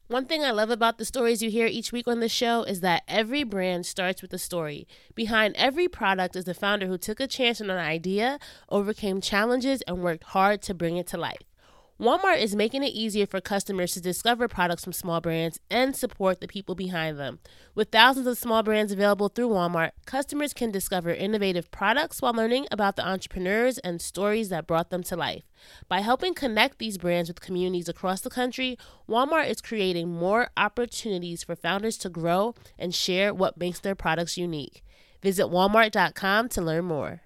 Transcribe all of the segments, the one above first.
One thing I love about the stories you hear each week on the show is that every brand starts with a story. Behind every product is the founder who took a chance on an idea, overcame challenges, and worked hard to bring it to life. Walmart is making it easier for customers to discover products from small brands and support the people behind them. With thousands of small brands available through Walmart, customers can discover innovative products while learning about the entrepreneurs and stories that brought them to life. By helping connect these brands with communities across the country, Walmart is creating more opportunities for founders to grow and share what makes their products unique. Visit walmart.com to learn more.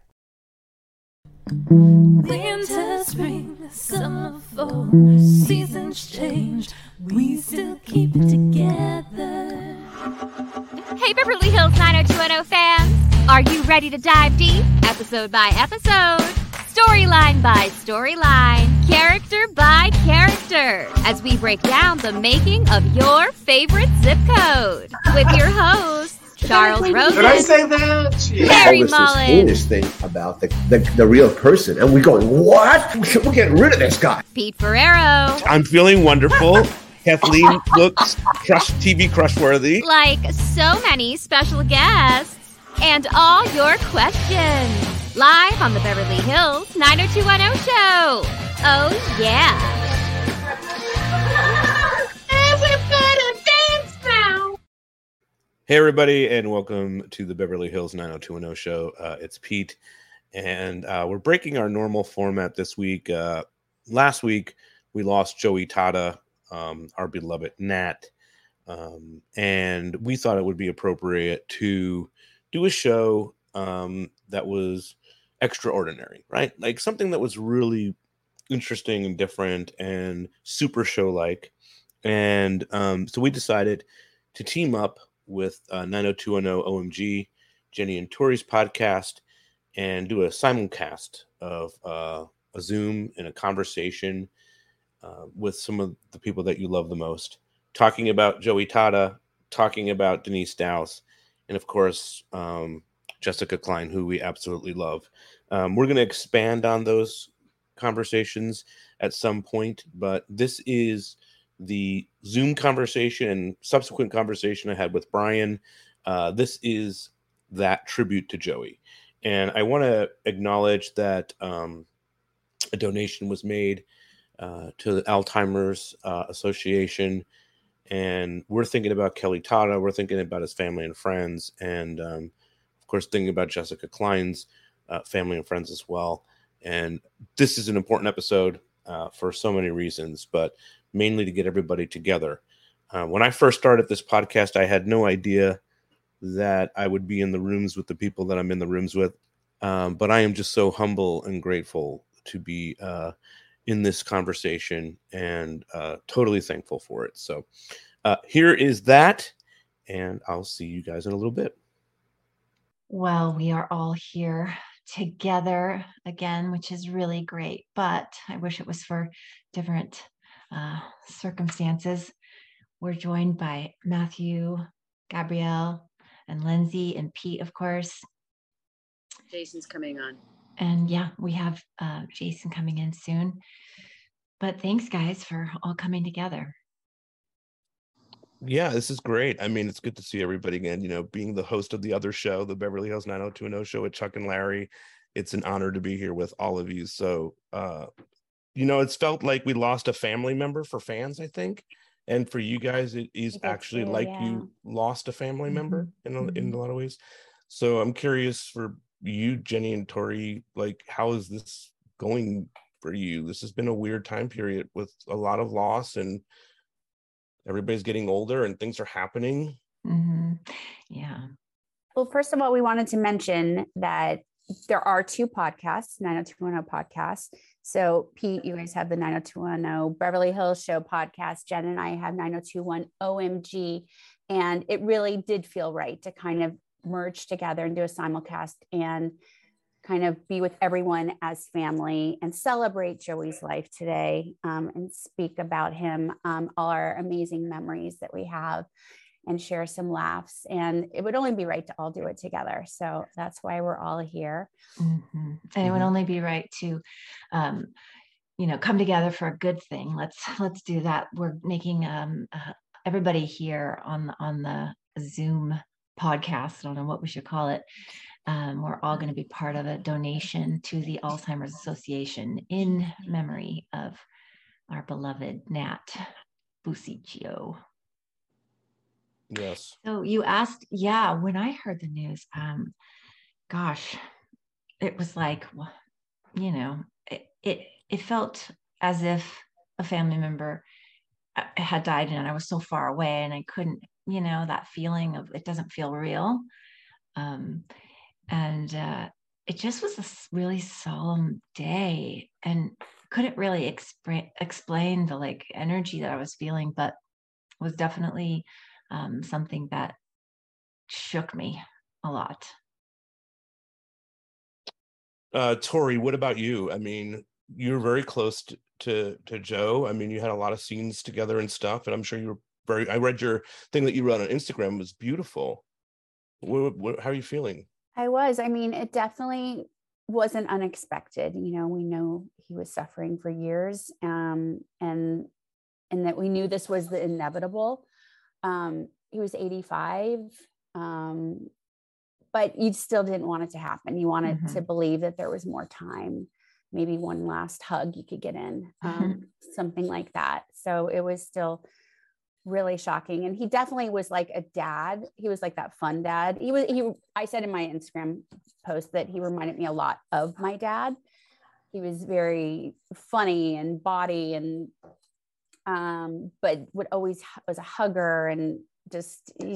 Winter, spring, summer, fall, seasons change, we still keep it together. Hey Beverly Hills 90210 fans, are you ready to dive deep, episode by episode, storyline by storyline, character by character, as we break down the making of your favorite zip code, with your host, Charles Rosen. Did I say that? Harry All this Mullen. heinous thing about the real person, and we're going, what? We're getting rid of this guy. Pete Ferrero. I'm feeling wonderful. Kathleen looks TV crush-worthy. Like so many special guests. And all your questions. Live on the Beverly Hills 90210 show. Oh, yeah. Everybody dance now. Hey, everybody, and welcome to the Beverly Hills 90210 show. It's Pete, and we're breaking our normal format this week. Last week, we lost Joey Tada, our beloved Nat, and we thought it would be appropriate to do a show that was extraordinary, right? Like something that was really interesting and different and super show-like. And so we decided to team up with 90210 OMG, Jenny and Tori's podcast, and do a simulcast of a Zoom and a conversation with some of the people that you love the most, talking about Joey Tada, talking about Denise Dowse, and of course, Jessica Klein, who we absolutely love. We're going to expand on those conversations at some point, but this is the Zoom conversation and subsequent conversation I had with Brian. This is that tribute to Joey. And I want to acknowledge that a donation was made to the Alzheimer's Association. And we're thinking about Kelly Tada. We're thinking about his family and friends. And of course, thinking about Jessica Klein's family and friends as well. And this is an important episode for so many reasons, but mainly to get everybody together. When I first started this podcast, I had no idea that I would be in the rooms with the people that I'm in the rooms with. But I am just so humble and grateful to be in this conversation and totally thankful for it. So here is that, and I'll see you guys in a little bit. Well, we are all here together again, which is really great, but I wish it was for different circumstances. We're joined by Matthew, Gabrielle, and Lindsay, and Pete, of course. Jason's coming on. And yeah, we have Jason coming in soon. But thanks, guys, for all coming together. Yeah, this is great. I mean, it's good to see everybody again. You know, being the host of the other show, the Beverly Hills 90210 show with Chuck and Larry, it's an honor to be here with all of you. So, you know, it's felt like we lost a family member for fans, I think. And for you guys, it is actually like you lost a family member in a lot of ways. So I'm curious for you, Jenny and Tori, like, how is this going for you? This has been a weird time period with a lot of loss, and everybody's getting older and things are happening. Mm-hmm. Yeah. Well, first of all, we wanted to mention that there are two podcasts, 90210 podcasts. So Pete, you guys have the 90210 Beverly Hills Show podcast. Jen and I have 9021 OMG. And it really did feel right to kind of merge together and do a simulcast and kind of be with everyone as family and celebrate Joey's life today, and speak about him, all our amazing memories that we have, and share some laughs. And it would only be right to all do it together. So that's why we're all here. Mm-hmm. And it would only be right to, come together for a good thing. Let's do that. We're making everybody here on the Zoom podcast, I don't know what we should call it. We're all going to be part of a donation to the Alzheimer's Association in memory of our beloved Nat Busicchio. Yes. So you asked, yeah, when I heard the news, gosh, it was like, it felt as if a family member had died and I was so far away and I couldn't, that feeling of it doesn't feel real. And it just was a really solemn day and couldn't really explain the like energy that I was feeling, but was definitely something that shook me a lot. Tori, what about you? I mean, you're very close to Joe. I mean, you had a lot of scenes together and stuff, and I'm sure you were I read your thing that you wrote on Instagram was beautiful. How are you feeling? I mean, it definitely wasn't unexpected. We know he was suffering for years, and that we knew this was the inevitable. He was 85, but you still didn't want it to happen. You wanted to believe that there was more time, maybe one last hug you could get in, something like that. So it was still really shocking. And he definitely was like a dad. He was like that fun dad. I said in my Instagram post that he reminded me a lot of my dad. He was very funny and bawdy and, but was a hugger and just, he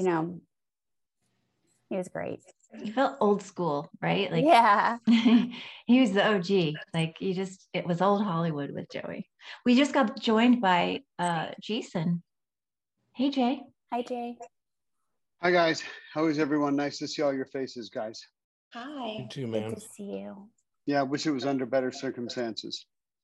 was great. He felt old school, right? Like, yeah, he was the OG. Like it was old Hollywood with Joey. We just got joined by Jason. Hey, Jay. Hi, Jay. Hi, guys. How is everyone? Nice to see all your faces, guys. Hi. You too, man. Good to see you. Yeah, I wish it was under better circumstances.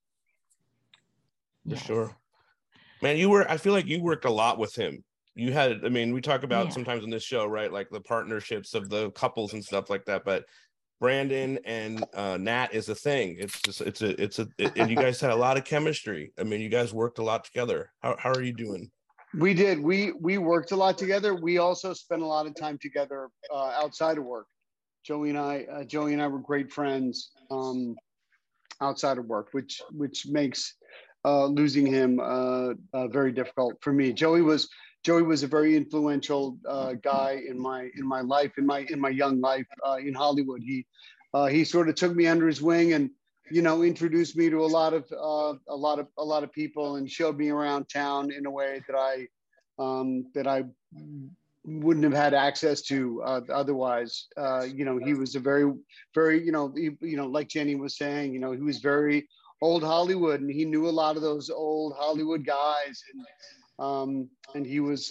For sure. Man, I feel like you worked a lot with him. We talk about sometimes on this show, right? Like the partnerships of the couples and stuff like that. But Brandon and Nat is a thing. And you guys had a lot of chemistry. I mean, you guys worked a lot together. How are you doing? We did. We worked a lot together. We also spent a lot of time together outside of work. Joey and I were great friends outside of work, which makes losing him very difficult for me. Joey was a very influential guy in my life, in my young life in Hollywood. He sort of took me under his wing and introduced me to a lot of people and showed me around town in a way that I wouldn't have had access to otherwise. He was a very, very, like Jenny was saying, he was very old Hollywood, and he knew a lot of those old Hollywood guys, and he was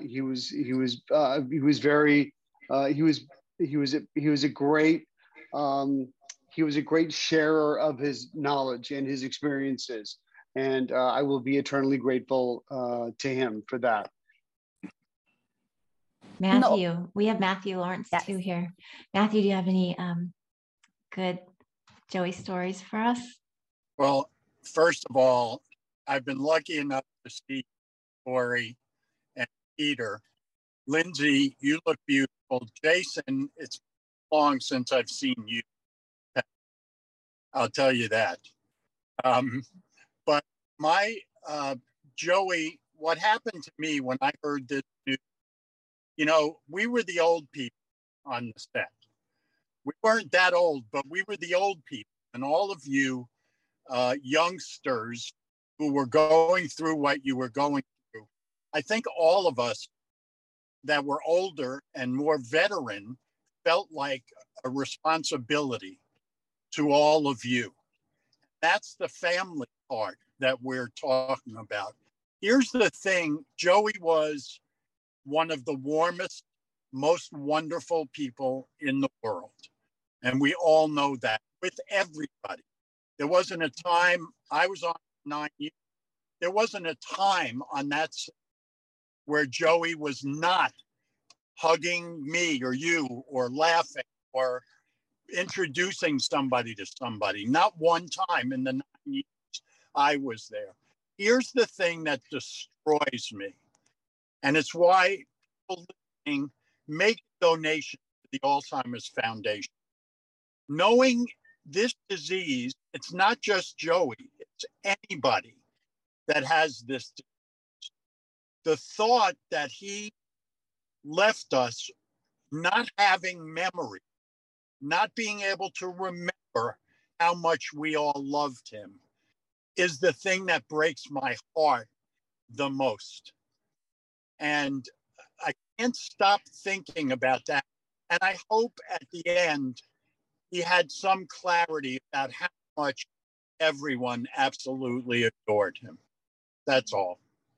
a great sharer of his knowledge and his experiences, and I will be eternally grateful to him for that. Matthew, we have Matthew Lawrence too here. Matthew, do you have any good Joey stories for us? Well, first of all, I've been lucky enough to see Tori and Peter. Lindsay, you look beautiful. Jason, it's long since I've seen you. I'll tell you that. But my Joey, what happened to me when I heard this news, we were the old people on the set. We weren't that old, but we were the old people. And all of you youngsters who were going through what you were going through, I think all of us that were older and more veteran felt like a responsibility to all of you. That's the family part that we're talking about. Here's the thing. Joey was one of the warmest, most wonderful people in the world. And we all know that with everybody. There wasn't a time, I was on 9 years, there wasn't a time on that set where Joey was not hugging me or you or laughing or introducing somebody to somebody. Not one time in the 9 years I was there. Here's the thing that destroys me. And it's why people listening make a donation to the Alzheimer's Foundation. Knowing this disease, it's not just Joey, it's anybody that has this disease. The thought that he left us not having memory, not being able to remember how much we all loved him, is the thing that breaks my heart the most. And I can't stop thinking about that. And I hope at the end, he had some clarity about how much everyone absolutely adored him. That's all.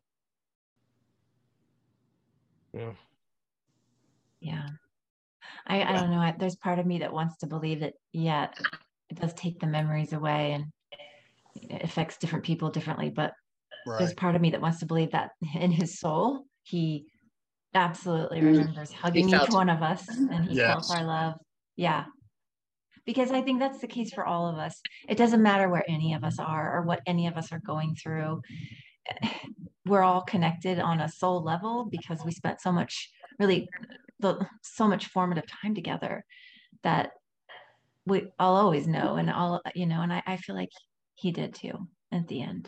Yeah. Yeah. I don't know. There's part of me that wants to believe that, yeah, it does take the memories away and it affects different people differently. But there's part of me that wants to believe that in his soul, he absolutely remembers hugging each one of us, and he felt our love. Yeah. Because I think that's the case for all of us. It doesn't matter where any of us are or what any of us are going through. We're all connected on a soul level because we spent so much formative time together that I'll always know. And I feel like he did too at the end.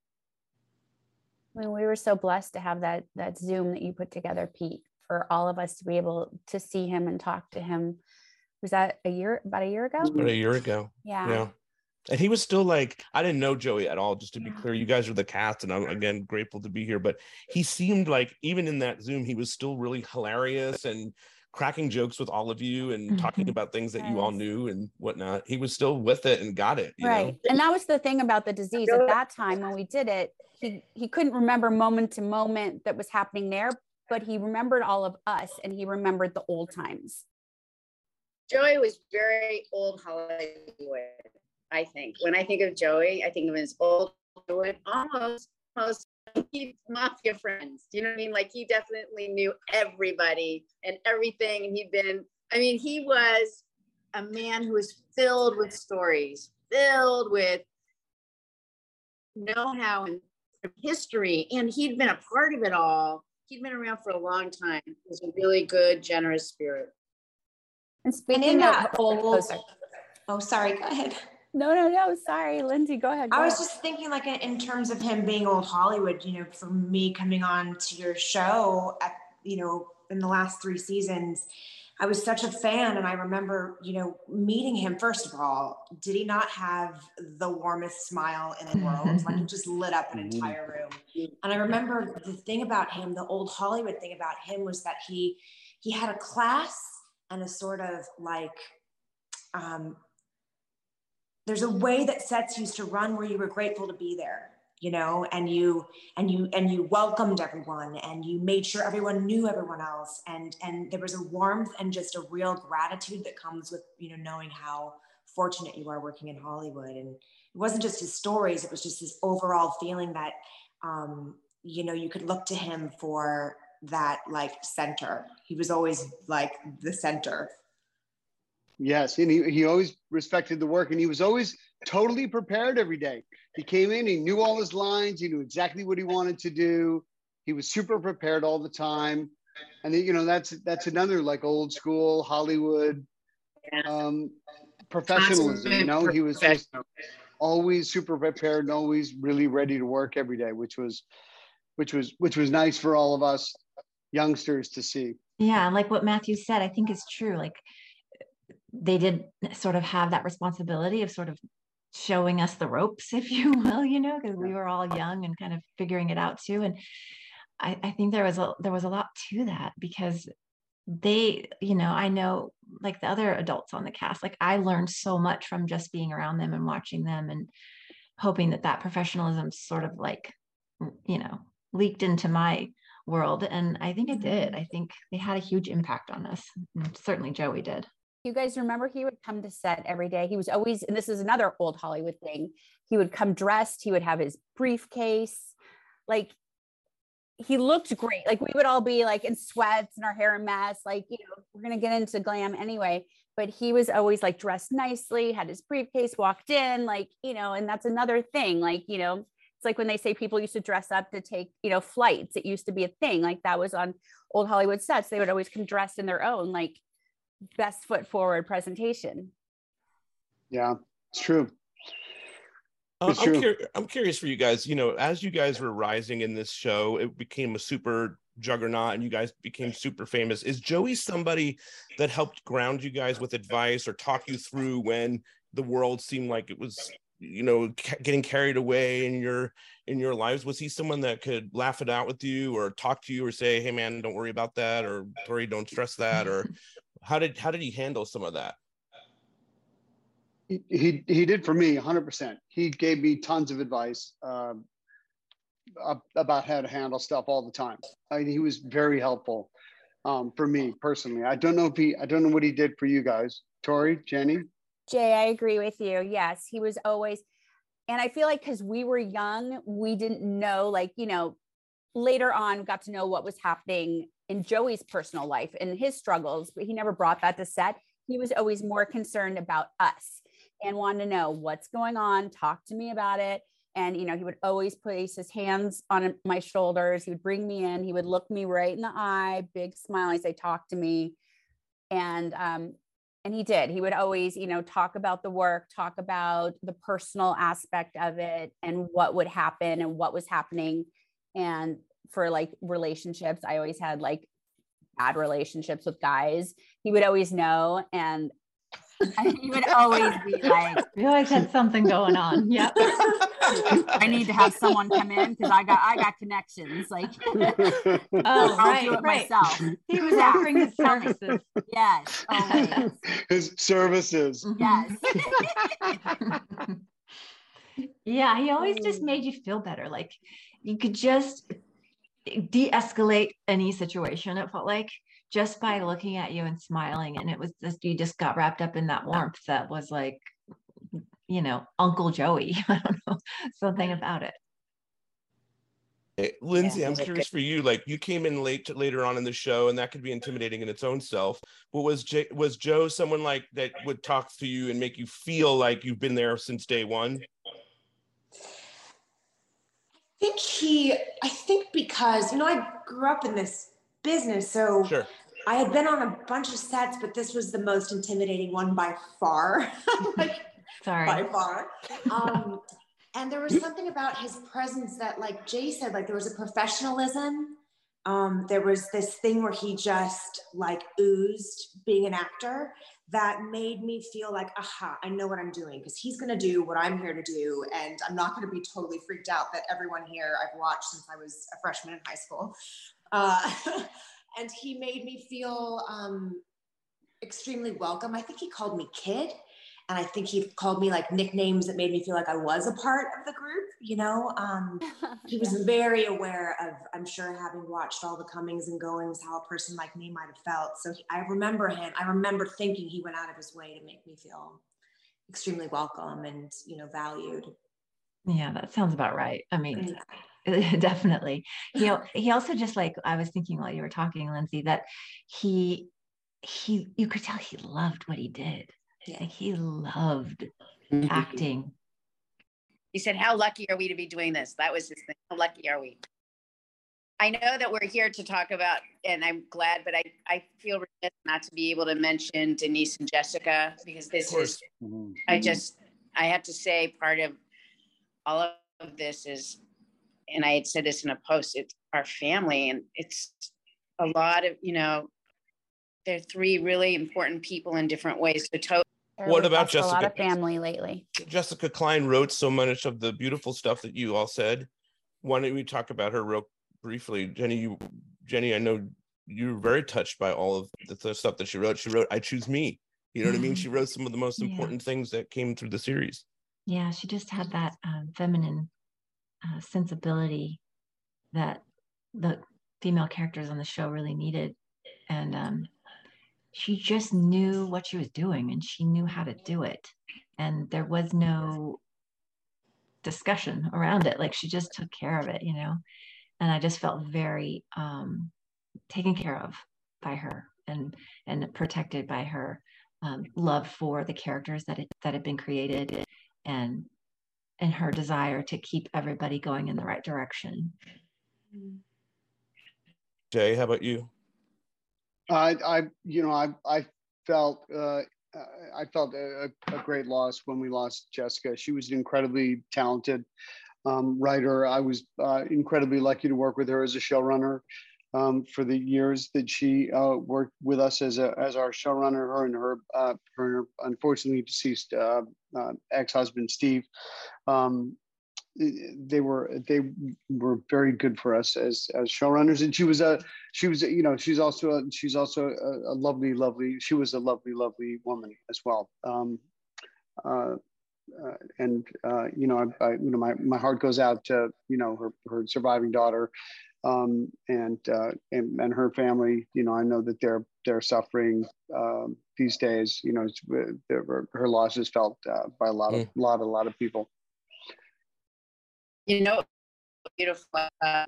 When we were so blessed to have that Zoom that you put together, Pete, for all of us to be able to see him and talk to him. Was that about a year ago? About a year ago. Yeah. And he was still like, I didn't know Joey at all, just to be clear. You guys are the cast, and I'm, again, grateful to be here. But he seemed like, even in that Zoom, he was still really hilarious and cracking jokes with all of you and talking about things that you all knew and whatnot. He was still with it and got it. You know? And that was the thing about the disease. At that time when we did it, he couldn't remember moment to moment that was happening there, but he remembered all of us and he remembered the old times. Joey was very old Hollywood, I think. When I think of Joey, I think of his old Hollywood, almost mafia friends. Do you know what I mean? Like, he definitely knew everybody and everything. And he was a man who was filled with stories, filled with know-how and history. And he'd been a part of it all. He'd been around for a long time. He was a really good, generous spirit. And speaking of old, sorry, go ahead. No, sorry, Lindsay, go ahead. I was just thinking, like, in terms of him being old Hollywood, for me coming on to your show in the last 3 seasons, I was such a fan. And I remember, meeting him. First of all, did he not have the warmest smile in the world? Like, it just lit up an entire room. And I remember the thing about him, the old Hollywood thing about him, was that he had a class and a sort of like, there's a way that sets used to run where you were grateful to be there, and you welcomed everyone, and you made sure everyone knew everyone else. And there was a warmth and just a real gratitude that comes with, knowing how fortunate you are working in Hollywood. And it wasn't just his stories, it was just this overall feeling that, you could look to him for that, like, center. He was always like the center. Yes, and he always respected the work, and he was always totally prepared every day. He came in, he knew all his lines, he knew exactly what he wanted to do. He was super prepared all the time. And that's another, like, old school Hollywood professionalism. He was just always super prepared and always really ready to work every day, which was nice for all of us youngsters to see. Yeah, like what Matthew said, I think is true. Like, they did sort of have that responsibility of sort of showing us the ropes, if you will, because we were all young and kind of figuring it out too. And I think there was a lot to that, because they, I know, like, the other adults on the cast, like, I learned so much from just being around them and watching them, and hoping that professionalism sort of, like, leaked into my world. And I think it did. I think they had a huge impact on us. And certainly Joey did. You guys remember he would come to set every day. He was always, and this is another old Hollywood thing, he would come dressed, he would have his briefcase. Like, he looked great. Like, we would all be like in sweats and our hair a mess. Like, we're going to get into glam anyway, but he was always like dressed nicely, had his briefcase, walked in, like, and that's another thing. Like, It's like when they say people used to dress up to take, flights. It used to be a thing. Like that was on old Hollywood sets. They would always come dressed in their own, like, best foot forward presentation. Yeah, it's true. I'm curious for you guys, as you guys were rising in this show, it became a super juggernaut and you guys became super famous. Is Joey somebody that helped ground you guys with advice or talk you through when the world seemed like it was, getting carried away in your lives? Was he someone that could laugh it out with you or talk to you or say, hey man, don't worry about that, or Tori, don't stress that? Or how did he handle some of that? He did for me 100%. He gave me tons of advice about how to handle stuff all the time. He was very helpful for me personally. I don't know what he did for you guys. Tori, Jenny? Jay, I agree with you. Yes, he was always, and I feel like because we were young, we didn't know, later on got to know what was happening in Joey's personal life and his struggles, but he never brought that to set. He was always more concerned about us and wanted to know what's going on, talk to me about it. And, he would always place his hands on my shoulders. He would bring me in. He would look me right in the eye, big smile as they talk to me. And he did. He would always, talk about the work, talk about the personal aspect of it and what would happen and what was happening. And for relationships, I always had bad relationships with guys. He would always know. And he would always be like, we always had something going on. Yeah. I need to have someone come in because I got connections. I'll do it myself. He was offering his services. Yes. Always. His services. Yes. Yeah. He always just made you feel better. Like you could just de-escalate any situation. It felt like, just by looking at you and smiling. And it was just, you just got wrapped up in that warmth that was like, Uncle Joey. I don't know, something about it. Hey, Lindsay, I'm curious for you, you came in later on in the show and that could be intimidating in its own self. But was Joe someone like that would talk to you and make you feel like you've been there since day one? I think because, I grew up in this business, so sure. I had been on a bunch of sets, but this was the most intimidating one by far. Sorry. By far. And there was something about his presence that, like Jay said, there was a professionalism. There was this thing where he just oozed being an actor that made me feel like, aha, I know what I'm doing because he's going to do what I'm here to do. And I'm not going to be totally freaked out that everyone here I've watched since I was a freshman in high school. And he made me feel extremely welcome. I think he called me kid. And I think he called me nicknames that made me feel like I was a part of the group, He was very aware of, I'm sure, having watched all the comings and goings, how a person like me might have felt. So I remember thinking he went out of his way to make me feel extremely welcome and, valued. Yeah, that sounds about right. I mean, definitely. He also just I was thinking while you were talking, Lindsay, that you could tell he loved what he did. Yeah. He loved acting. He said, how lucky are we to be doing this? That was his thing. How lucky are we? I know that we're here to talk about, and I'm glad, but I feel remiss not to be able to mention Denise and Jessica, because this is, I have to say, part of all of this is, and I had said this in a post, it's our family, and it's a lot of, they're three really important people in different ways. So what about Jessica? A lot of family lately. Jessica Klein wrote so much of the beautiful stuff that you all said. Why don't we talk about her real briefly? Jenny, I know you're very touched by all of the stuff that she wrote. She wrote, I Choose Me. You know what I mean? She wrote some of the most important things that came through the series. Yeah, she just had that feminine sensibility that the female characters on the show really needed. And she just knew what she was doing and she knew how to do it. And there was no discussion around it. She just took care of it, and I just felt very taken care of by her and protected by her love for the characters that had been created and and her desire to keep everybody going in the right direction. Jay, how about you? I felt a great loss when we lost Jessica. She was an incredibly talented writer. I was incredibly lucky to work with her as a showrunner for the years that she worked with us as our showrunner. Her and her unfortunately deceased ex-husband Steve. They were very good for us as showrunners, and she's also a lovely woman as well. My heart goes out to her surviving daughter, and her family. I know that they're suffering these days. Her loss is felt by a lot of people. Beautiful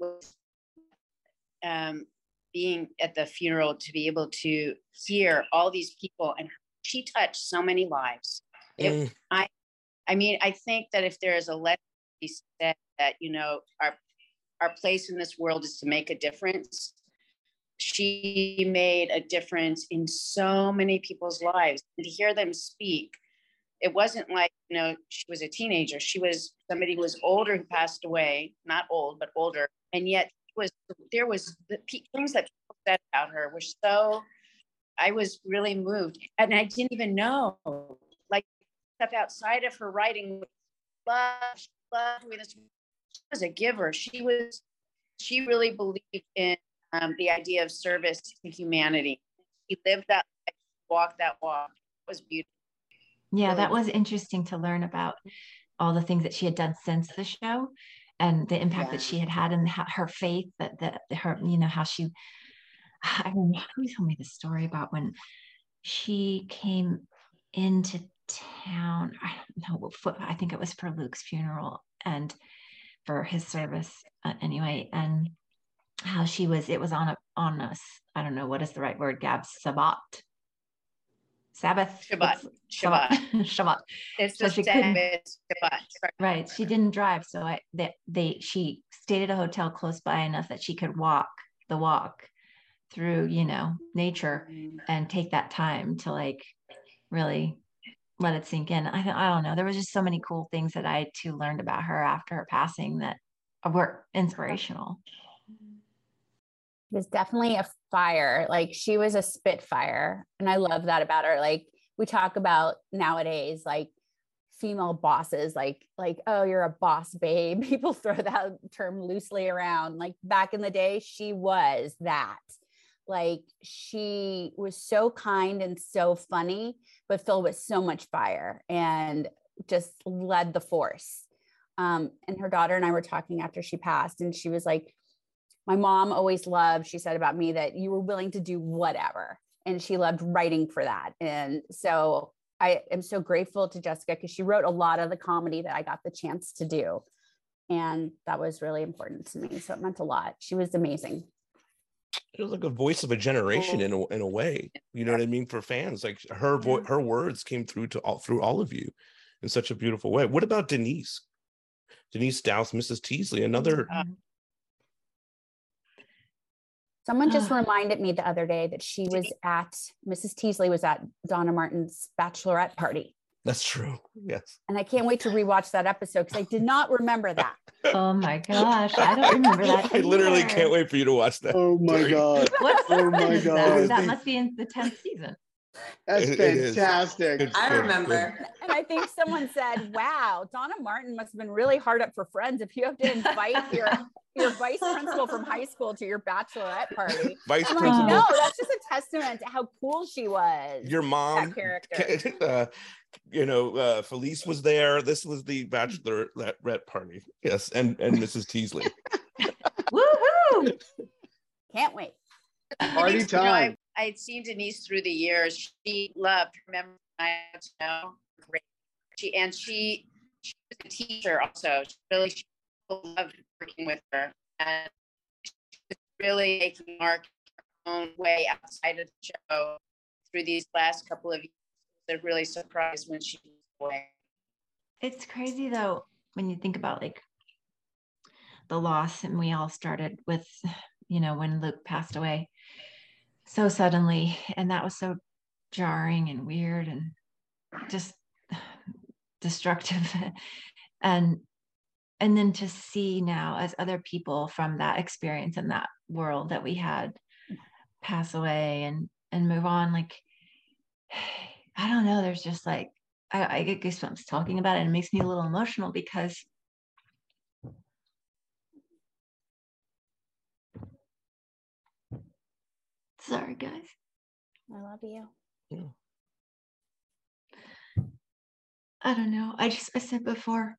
being at the funeral, to be able to hear all these people, and she touched so many lives. I think that if there is a lesson to be said, that our place in this world is to make a difference. She made a difference in so many people's lives, and to hear them speak. It wasn't like, she was a teenager. She was somebody who was older who passed away, not old, but older. And yet there was the things that people said about her were so, I was really moved. And I didn't even know, like, stuff outside of her writing. She loved doing this. She was a giver. She really believed in the idea of service to humanity. She lived that life, walked that walk. It was beautiful. Yeah, that was interesting to learn about all the things that she had done since the show and the impact that she had in her faith, that her, how she, I don't know who told me the story about when she came into town. I don't know, I think it was for Luke's funeral and for his service anyway. And how it was on us. I don't know, what is the right word, Gab? Sabbath. Shabbat. It's so she couldn't. Shabbat. Right. She didn't drive. So she stayed at a hotel close by enough that she could walk the walk through, nature and take that time to like really let it sink in. I don't know. There was just so many cool things that I too learned about her after her passing that were inspirational. Was definitely a fire. Like, she was a spitfire. And I love that about her. Like, we talk about nowadays, like female bosses, like, oh, you're a boss babe. People throw that term loosely around. Like, back in the day, she was that. Like, she was so kind and so funny, but filled with so much fire and just led the force. And her daughter and I were talking after she passed, and she was like, my mom always loved, she said about me, that you were willing to do whatever. And she loved writing for that. And so I am so grateful to Jessica, because she wrote a lot of the comedy that I got the chance to do. And that was really important to me. So it meant a lot. She was amazing. It was like a voice of a generation in a way. You know what I mean? For fans, like her words came through through all of you in such a beautiful way. What about Denise Dowse, Mrs. Teasley, another... Someone just reminded me the other day that Mrs. Teasley was at Donna Martin's bachelorette party. That's true. Yes. And I can't wait to rewatch that episode, because I did not remember that. Oh my gosh. I don't remember that. I literally can't wait for you to watch that. Oh my God. Oh my God. That must be in the 10th season. That's fantastic. I remember. And I think someone said, wow, Donna Martin must have been really hard up for friends if you have to invite your vice principal from high school to your bachelorette party. Vice I'm principal. like, no, that's just a testament to how cool she was. Your mom, that character. Felice was there. This was the bachelorette party. Yes, and Mrs. Teasley. Woohoo! Can't wait. Party time. I had seen Denise through the years. She loved, remember, great. She was a teacher also. She loved working with her, and she was really making mark her own way outside of the show through these last couple of years. They're really surprised when she was away. It's crazy though. when you think about like the loss, and we all started with, when Luke passed away so suddenly, and that was so jarring and weird and just destructive. and then to see now as other people from that experience and that world that we had pass away and move on, like, I don't know, there's just like, I get goosebumps talking about it, and it makes me a little emotional because sorry guys. I love you. Yeah. I don't know. I said before,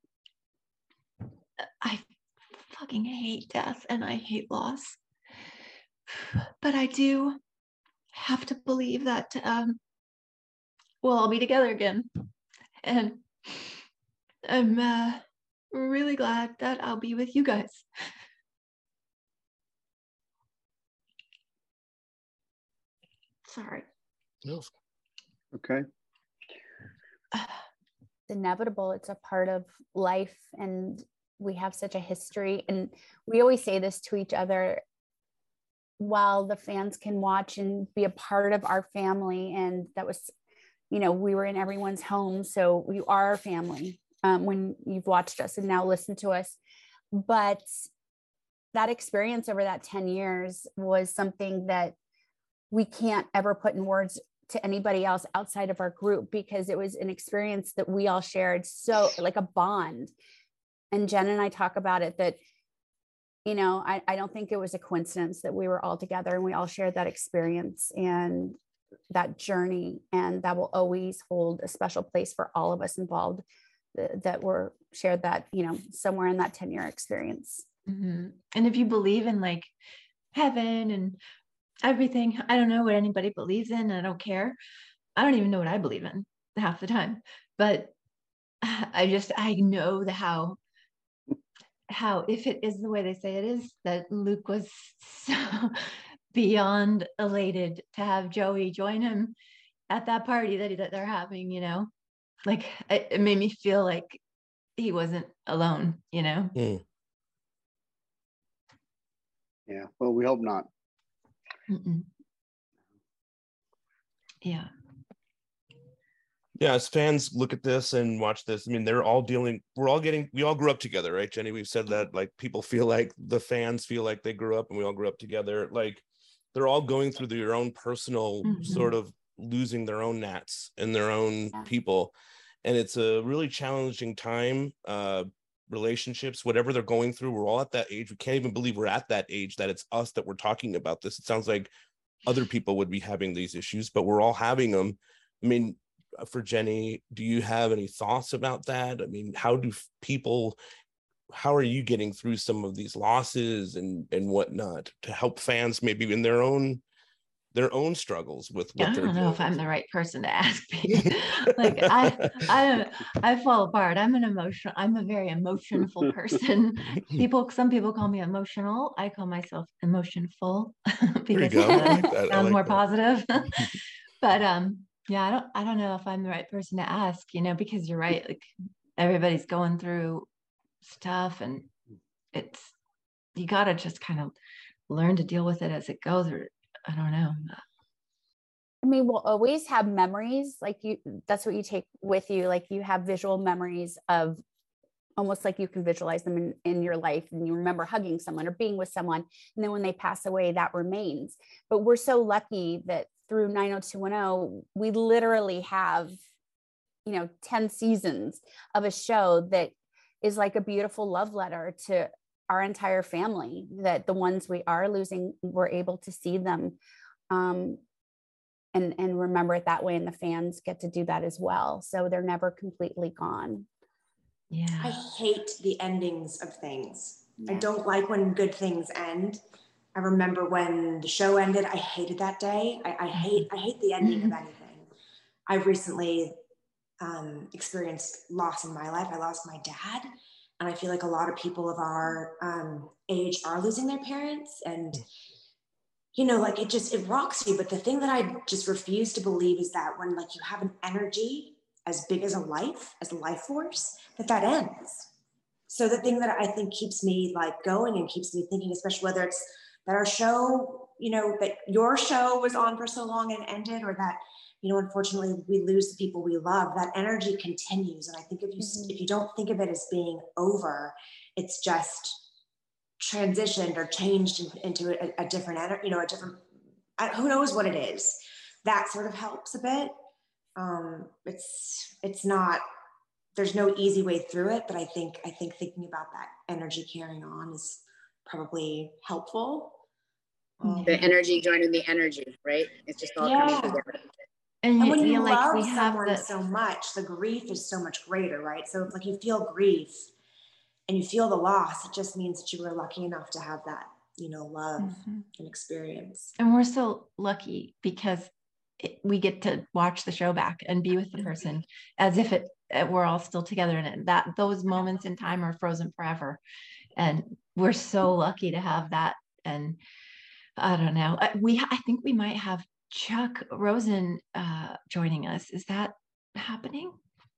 I fucking hate death and I hate loss. But I do have to believe that we'll all be together again. And I'm really glad that I'll be with you guys. Sorry. No. Okay. It's inevitable. It's a part of life, and we have such a history. And we always say this to each other: while the fans can watch and be a part of our family, and that was, we were in everyone's home, so you are our family when you've watched us and now listened to us. But that experience over that 10 years was something that we can't ever put in words to anybody else outside of our group, because it was an experience that we all shared, so like a bond. And Jen and I talk about it, that I don't think it was a coincidence that we were all together and we all shared that experience and that journey, and that will always hold a special place for all of us involved that were shared that, somewhere in that 10-year experience. Mm-hmm. And if you believe in like heaven and everything, I don't know what anybody believes in. I don't care. I don't even know what I believe in half the time, but I know how if it is the way they say it is, that Luke was so beyond elated to have Joey join him at that party that they're having, like it made me feel like he wasn't alone, Mm. Yeah. Well, we hope not. Mm-mm. Yeah. Yeah, as fans look at this and watch this, I mean, we all grew up together, right, Jenny? We've said that, like, people feel like the fans feel like they grew up and we all grew up together. Like, they're all going through their own personal sort of losing their own Nats and their own people. And it's a really challenging time. Relationships, whatever they're going through, we're all at that age. We can't even believe we're at that age, that it's us that we're talking about this. It sounds like other people would be having these issues, but we're all having them. I mean, for Jenny, do you have any thoughts about that? I mean, how are you getting through some of these losses and whatnot to help fans maybe in their own struggles with what they're doing? I don't know if I'm the right person to ask. Like I fall apart. I'm a very emotional person. Some people call me emotional. I call myself emotionful because it sounds more positive. But yeah, I don't know if I'm the right person to ask, because you're right. Like, everybody's going through stuff, and you got to just kind of learn to deal with it as it goes, or I don't know. I mean, we'll always have memories, like that's what you take with you. Like, you have visual memories of, almost like you can visualize them in your life, and you remember hugging someone or being with someone. And then when they pass away, that remains. But we're so lucky that through 90210, we literally have, 10 seasons of a show that is like a beautiful love letter to our entire family, that the ones we are losing, we're able to see them and remember it that way. And the fans get to do that as well. So they're never completely gone. Yeah. I hate the endings of things. Yeah. I don't like when good things end. I remember when the show ended, I hated that day. I hate the ending of anything. I've recently experienced loss in my life. I lost my dad, and I feel like a lot of people of our age are losing their parents, and like it rocks you. But the thing that I just refuse to believe is that when you have an energy as big as a life force, that ends. So the thing that I think keeps me like going and keeps me thinking, especially whether it's that our show, you know, that your show was on for so long and ended, or that, you know, unfortunately we lose the people we love, that energy continues. And I think if you don't think of it as being over, it's just transitioned or changed into a different energy, you know, a different, who knows what it is. That sort of helps a bit. It's not, there's no easy way through it, but I think thinking about that energy carrying on is probably helpful. The energy joining the energy, right? It's just all coming together. And when you love someone so much, the grief is so much greater, right? So like you feel grief and you feel the loss, it just means that you were lucky enough to have that, you know, love and experience. And we're so lucky because we get to watch the show back and be with the person as if we're all still together, and that those moments in time are frozen forever. And we're so lucky to have that. And I don't know, I think we might have Chuck Rosen joining us. Is that happening?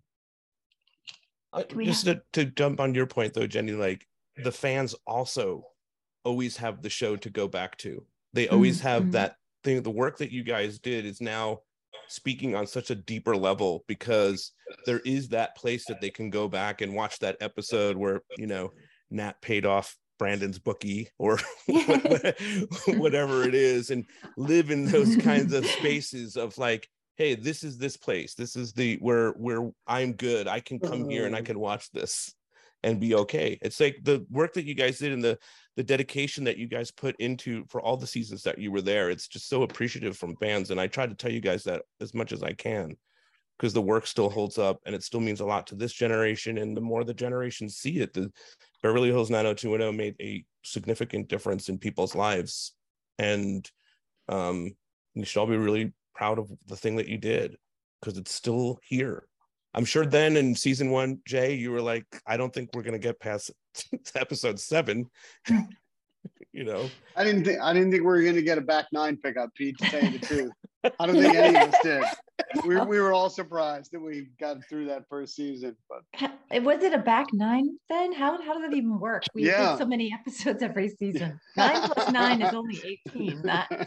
Just to jump on your point though, Jenny, like the fans also always have the show to go back to. They always have that thing. The work that you guys did is now speaking on such a deeper level, because there is that place that they can go back and watch that episode where, you know, Nat paid off Brandon's bookie or whatever it is, and live in those kinds of spaces of like, hey, this is this place. This is where I'm good. I can come here and I can watch this and be okay. It's like the work that you guys did and the dedication that you guys put into for all the seasons that you were there. It's just so appreciative from fans. And I try to tell you guys that as much as I can, because the work still holds up and it still means a lot to this generation. And the more the generations see it, the Beverly Hills 90210 made a significant difference in people's lives. And you should all be really proud of the thing that you did, because it's still here. I'm sure then in season 1, Jay, you were like, I don't think we're going to get past episode 7. You know, I didn't think we were going to get a back 9 pickup, Pete, to tell you the truth. I don't think any of us did. We were all surprised that we got through that first season. But was it a back 9 then? How does that even work? We did so many episodes every season. 9 plus 9 is only 18.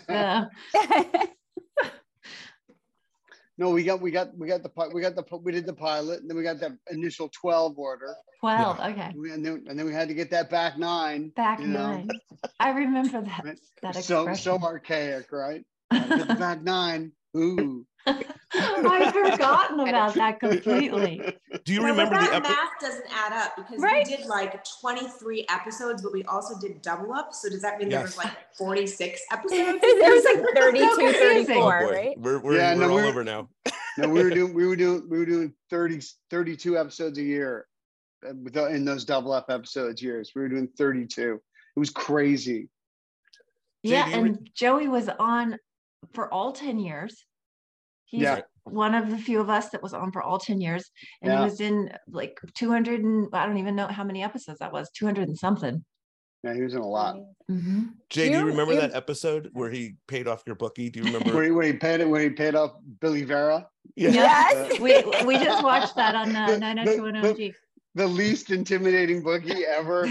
No, we did the pilot, and then we got that initial 12 order. 12, okay. And then we had to get that back 9. Back 9. I remember that. Right? That expression. So archaic, right? Get the back 9. Ooh. I've forgotten about that completely. Do you remember the episode? Math doesn't add up, because we did like 23 episodes, but we also did double up. So does that mean there was like 46 episodes? There was like 32, 34, right? We're all over now. No, we were doing 32 episodes a year in those double up episodes years. We were doing 32. It was crazy. Yeah, and Joey was on for all 10 years. He's one of the few of us that was on for all 10 years. And he was in like 200 and I don't even know how many episodes that was, 200 and something. Yeah, he was in a lot. Jay, do you remember that episode where he paid off your bookie? Do you remember where he paid off Billy Vera? Yes. We just watched that on 90210G. The least intimidating bookie ever.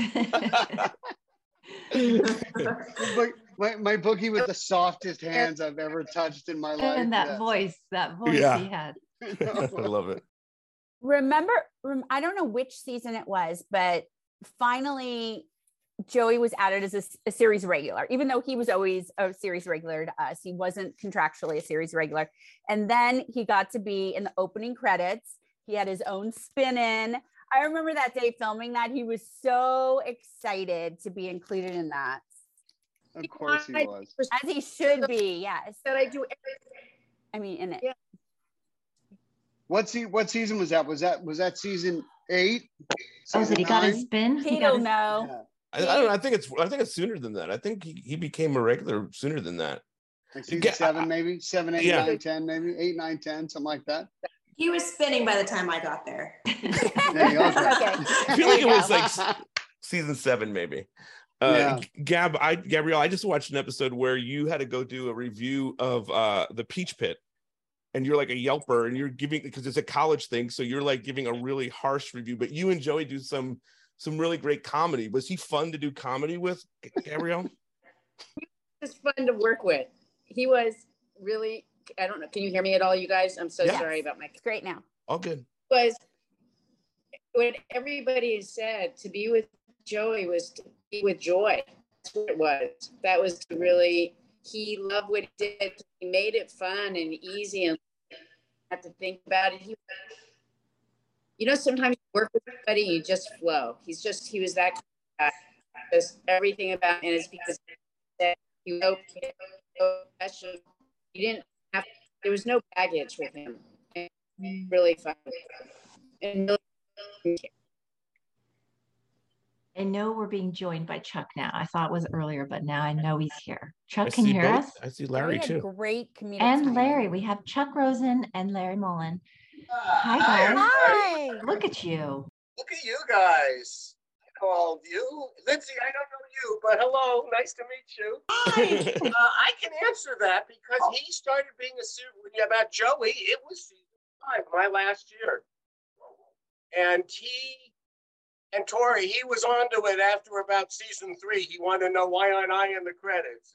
My bookie with the softest hands I've ever touched in my life. And that voice he had. I love it. Remember, I don't know which season it was, but finally Joey was added as a series regular, even though he was always a series regular to us. He wasn't contractually a series regular. And then he got to be in the opening credits. He had his own spin-in. I remember that day filming that. He was so excited to be included in that. Of course he was. As he should be, yes. That I do everything. I mean, in it. Yeah. What season was that? Was that season 8? That he got his spin? He don't know. Yeah. I don't know. I think it's sooner than that. I think he became a regular sooner than that. Like season 7, maybe 7, 8, 9, 10, maybe 8, 9, 10, something like that. He was spinning by the time I got there. There you go. Okay. I feel like it was like season 7, maybe. Gabrielle, I just watched an episode where you had to go do a review of the Peach Pit, and you're like a Yelper, and you're giving, because it's a college thing, so you're like giving a really harsh review, but you and Joey do some some really great comedy. Was he fun to do comedy with, Gabrielle? Just fun to work with. He was really, I don't know, can you hear me at all, you guys? I'm so sorry about my. It's great now. All good. Was what everybody has said, to be with Joey was to be with joy. That's what it was. That was to really, he loved what he did. He made it fun and easy and have to think about it. You know, sometimes you work with somebody and you just flow. He was that kind of guy. Just everything about, and it's because he was so special. You didn't have, there was no baggage with him. And really fun. And really, I know we're being joined by Chuck now. I thought it was earlier, but now I know he's here. Chuck, can you hear us? I see Larry too. Great comedic And timing. Larry. We have Chuck Rosen and Larry Mullen. Hi, guys. Hi. Look at you. Look at you guys. I know all of you. Lindsay, I don't know you, but hello. Nice to meet you. Hi. I can answer that because he started being a student about Joey. It was season 5, my last year. And Tori, he was onto it after about season 3. He wanted to know, why aren't I in the credits?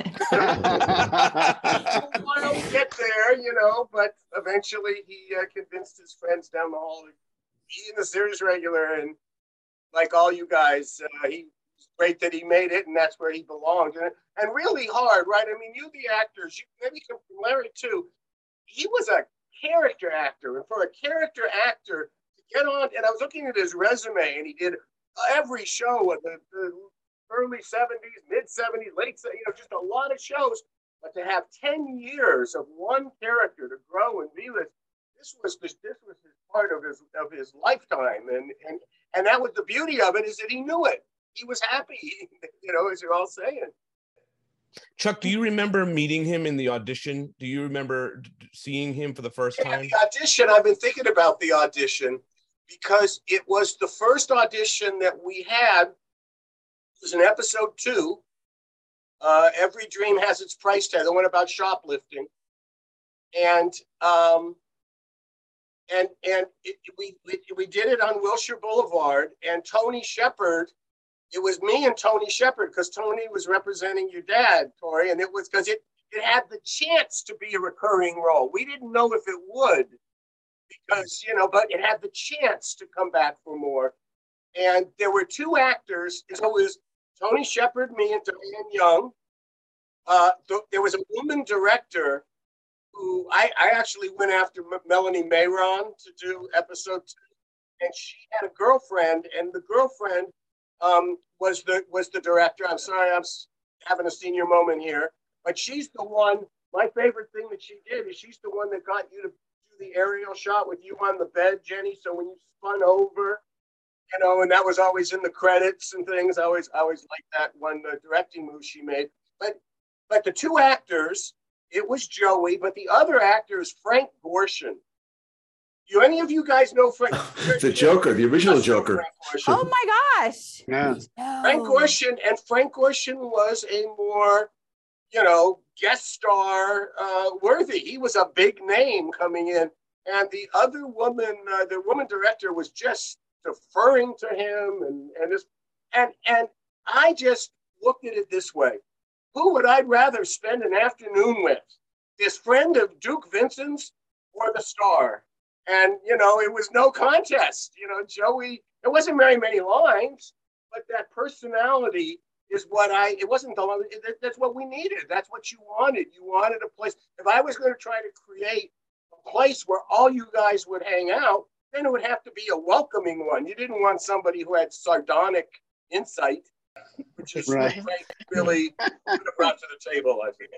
While we get there, you know, but eventually he convinced his friends down the hall to be in the series regular. And like all you guys, he was great that he made it, and that's where he belonged. And really hard, right? I mean, you the actors, maybe Larry too, he was a character actor. And for a character actor, get on, and I was looking at his resume, and he did every show in the early 70s, mid 70s, late 70s, you know, just a lot of shows. But to have 10 years of one character to grow and be with, this was his part of his lifetime, and that was the beauty of it, is that he knew it. He was happy, you know, as you're all saying. Chuck, do you remember meeting him in the audition? Do you remember seeing him for the first time? The audition, I've been thinking about the audition, because it was the first audition that we had. It was in episode 2. Every Dream Has Its Price Tag, the one about shoplifting. And we did it on Wilshire Boulevard, and Tony Shepard, it was me and Tony Shepard, because Tony was representing your dad, Tori, and it was because it had the chance to be a recurring role. We didn't know if it would, because, you know, but it had the chance to come back for more. And there were 2 actors. It was Tony Shepard, me, and Diane Young. There was a woman director who I actually went after Melanie Mayron to do episode 2. And she had a girlfriend, and the girlfriend was the director. I'm sorry, I'm having a senior moment here. But she's the one, my favorite thing that she did is she's the one that got you to the aerial shot with you on the bed, Jenny. So when you spun over, you know, and that was always in the credits and things. I always liked that one, the directing move she made. But the 2 actors, it was Joey, but the other actor is Frank Gorshin. Do any of you guys know Frank? The Joker, the original Joker. Oh my gosh. Yeah. Frank Gorshin, and Frank Gorshin was a more, you know, guest star worthy. He was a big name coming in, and the other woman, the woman director, was just deferring to him, and I just looked at it this way: who would I rather spend an afternoon with, this friend of Duke Vincent's or the star? And you know, it was no contest. You know, Joey. It wasn't very many lines, but that personality is what it wasn't that's what we needed. That's what you wanted. You wanted a place. If I was going to try to create a place where all you guys would hang out, then it would have to be a welcoming one. You didn't want somebody who had sardonic insight, which is right. really brought to the table, I think.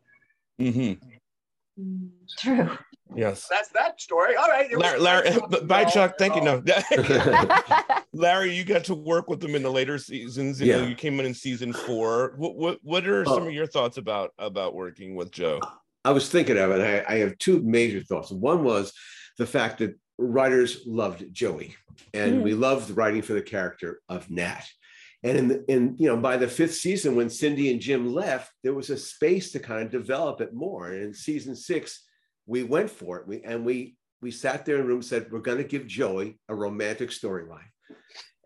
Mm-hmm. True. Yes. That's that story. All right. Larry, bye, Chuck. Thank you. No. Larry, you got to work with them in the later seasons. You know, you came in season 4. What are some of your thoughts about working with Joe? I was thinking of it. I have 2 major thoughts. One was the fact that writers loved Joey, and we loved writing for the character of Nat. And in you know, by the 5th season, when Cindy and Jim left, there was a space to kind of develop it more. And in season 6, we went for it. We sat there in the room and said, we're going to give Joey a romantic storyline.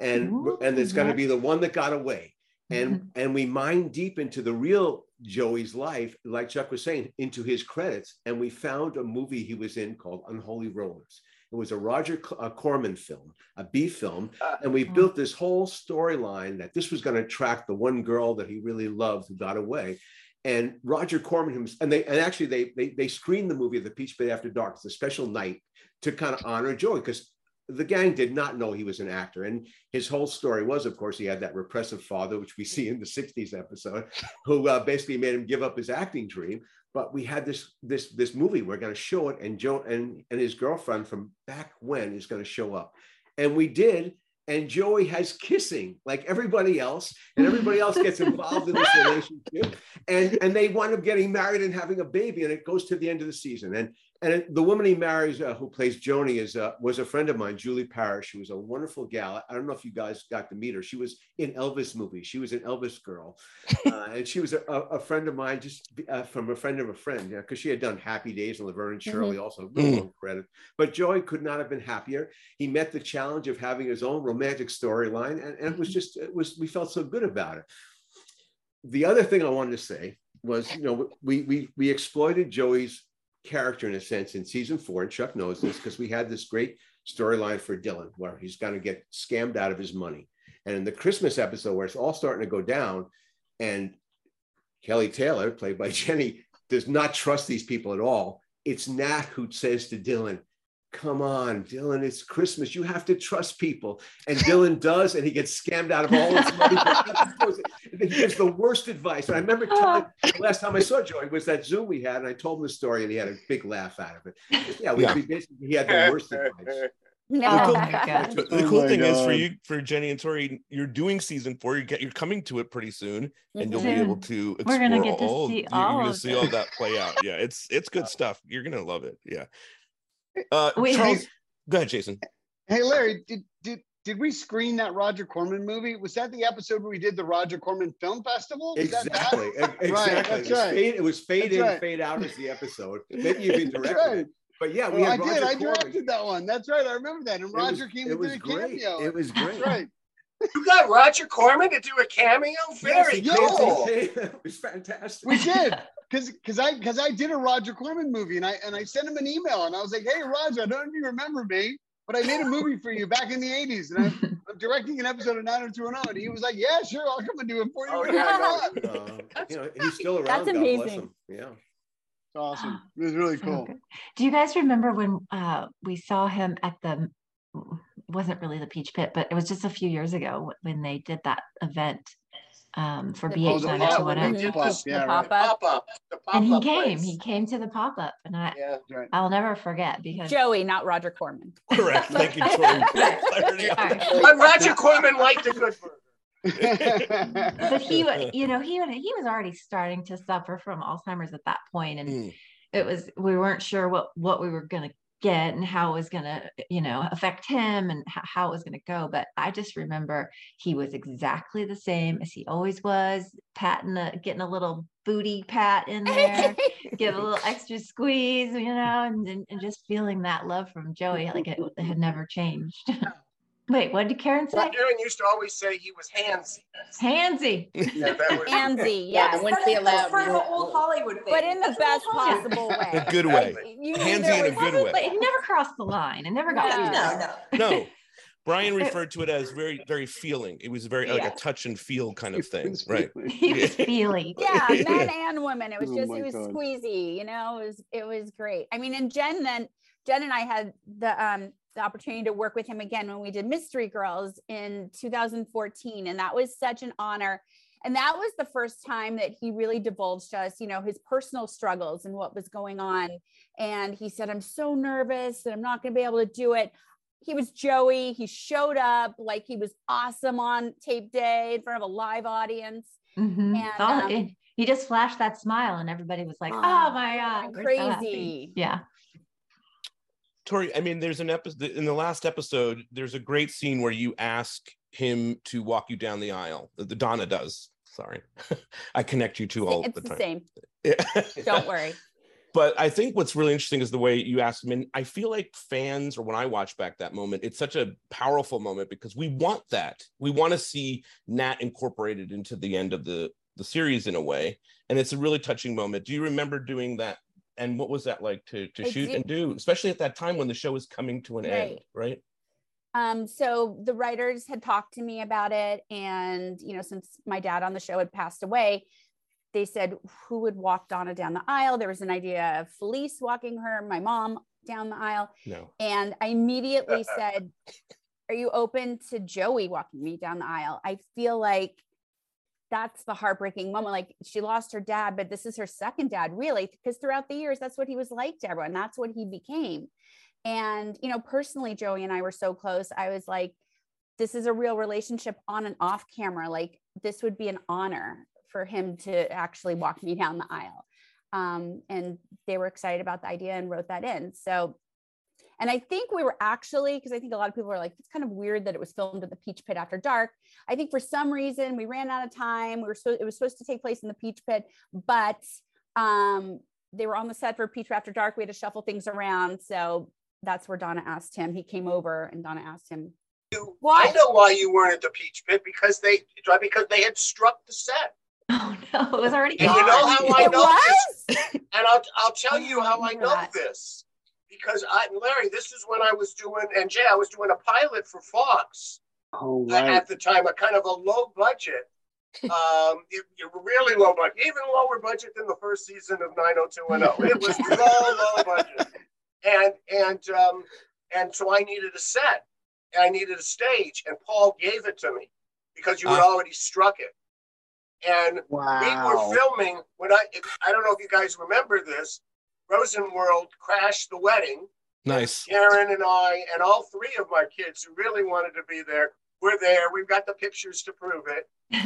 and it's going to be the one that got away. And we mined deep into the real Joey's life, like Chuck was saying, into his credits, and we found a movie he was in called Unholy Rollers. It was a Roger Corman film, a B film, and we built this whole storyline that this was going to track the one girl that he really loved who got away. And Roger Corman they screened the movie at the Peach Pit After Dark. It's a special night to kind of honor Joey, because the gang did not know he was an actor. And his whole story was, of course, he had that repressive father, which we see in the 60s episode, who basically made him give up his acting dream. But we had this movie, we're going to show it, and Joe and his girlfriend from back when is going to show up. And we did. And Joey has kissing like everybody else, and everybody else gets involved in this relationship, and they wind up getting married and having a baby, and it goes to the end of the season. And the woman he marries, who plays Joni, was a friend of mine, Julie Parrish. She was a wonderful gal. I don't know if you guys got to meet her. She was in Elvis movies. She was an Elvis girl, and she was a friend of mine, just from a friend of a friend, because she had done Happy Days and Laverne and Shirley, also no credit. But Joey could not have been happier. He met the challenge of having his own romantic storyline, and it was we felt so good about it. The other thing I wanted to say was, we exploited Joey's character in a sense in season 4, and Chuck knows this because we had this great storyline for Dylan where he's going to get scammed out of his money. And in the Christmas episode where it's all starting to go down, and Kelly Taylor, played by Jenny, does not trust these people at all, it's Nat who says to Dylan, "Come on, Dylan, it's Christmas. You have to trust people." And Dylan does, and he gets scammed out of all his money. He gives the worst advice. And I remember the last time I saw Joey was that Zoom we had, and I told him the story, and he had a big laugh out of it. He had the worst advice. The cool thing is for Jenny and Tori, you're doing season 4. You're coming to it pretty soon, and you'll be able to explore. We're gonna get to see all of see all that play out. Yeah, it's good stuff. You're gonna love it. Yeah. Charles, go ahead, Jason. Hey, Larry, did we screen that Roger Corman movie? Was that the episode where we did the Roger Corman Film Festival? Exactly. Right, that's right. It was fade in, fade out as the episode. Maybe you even directed it. But yeah, I did. I directed that one. That's right. I remember that. And Roger came to do a cameo. It was great. That's right. You got Roger Corman to do a cameo? Very cool. It was fantastic. We did. Because I did a Roger Corman movie, and I sent him an email, and I was like, "Hey, Roger, I don't know if you remember me, but I made a movie for you back in the 80s, and I'm directing an episode of 90210." And he was like, "Yeah, sure, I'll come and do it for you." He's still around. That's amazing. Yeah. It's awesome. It was really cool. Okay. Do you guys remember when we saw him at the, wasn't really the Peach Pit, but it was just a few years ago when they did that event for BH 90210. The pop-up. And he came to the pop-up, and I'll never forget because Joey, not Roger Corman. Correct. Thank you, Tori. But Roger Corman liked a good burger. But he was already starting to suffer from Alzheimer's at that point, and we weren't sure what we were going to get and how it was going to affect him and how it was going to go. But I just remember he was exactly the same as he always was, getting a little booty pat in there, give a little extra squeeze, and just feeling that love from Joey, like it had never changed. Wait, what did Karen say? Karen used to always say he was handsy. Handsy. Yeah, that was handsy, yes. It wouldn't be allowed. That's part of the old Hollywood thing. But in the best possible way. A good way. Handsy in a good way. But it never crossed the line. It never got No. Brian referred to it as very, very feeling. It was very like a touch and feel kind of thing, right? He was feely. Yeah, men and women. It was it was squeezy, it was great. I mean, and Jen and I had the opportunity to work with him again when we did Mystery Girls in 2014. And that was such an honor. And that was the first time that he really divulged to us, his personal struggles and what was going on. And he said, "I'm so nervous that I'm not going to be able to do it." He was Joey. He showed up like he was awesome on tape day in front of a live audience. Mm-hmm. And he just flashed that smile and everybody was like, "Oh my God, crazy." So yeah. Tori, I mean, there's an episode in the last episode, there's a great scene where you ask him to walk you down the aisle. The Donna does. Sorry. I connect you two all the time. It's the same. Yeah. Don't worry. But I think what's really interesting is the way you asked him. And I feel like fans, or when I watch back that moment, it's such a powerful moment because we want that. We want to see Nat incorporated into the end of the series in a way. And it's a really touching moment. Do you remember doing that? And what was that like to shoot and do, especially at that time when the show was coming to an end, right? So the writers had talked to me about it. And, you know, since my dad on the show had passed away, they said, who would walk Donna down the aisle? There was an idea of Felice walking her, my mom, down the aisle. No. And I immediately said, are you open to Joey walking me down the aisle? I feel like that's the heartbreaking moment. Like, she lost her dad, but this is her second dad, really, because throughout the years, that's what he was like to everyone. That's what he became. And, you know, personally, Joey and I were so close. I was like, this is a real relationship on and off camera. Like, this would be an honor for him to actually walk me down the aisle. And they were excited about the idea and wrote that in. So, and I think we were actually, because I think a lot of people were like, it's kind of weird that it was filmed at the Peach Pit after dark. I think for some reason we ran out of time. It was supposed to take place in the Peach Pit, but they were on the set for Peach Pit After Dark. We had to shuffle things around. So that's where Donna asked him. He came over and Donna asked him, why? I know why you weren't at the Peach Pit, because they had struck the set. Oh no, it was already gone. And you know how I know this? And I'll tell you how I know this. Because Larry, this is when I was doing, and Jay, I was doing a pilot for Fox at the time, a kind of a low budget, really low budget, even lower budget than the first season of 90210. It was low budget, and so I needed a set, and I needed a stage, and Paul gave it to me because you had already struck it, and we were filming when I don't know if you guys remember this. Rosenworld crashed the wedding. Nice. Karen and I and all three of my kids who really wanted to be there were there. We've got the pictures to prove it.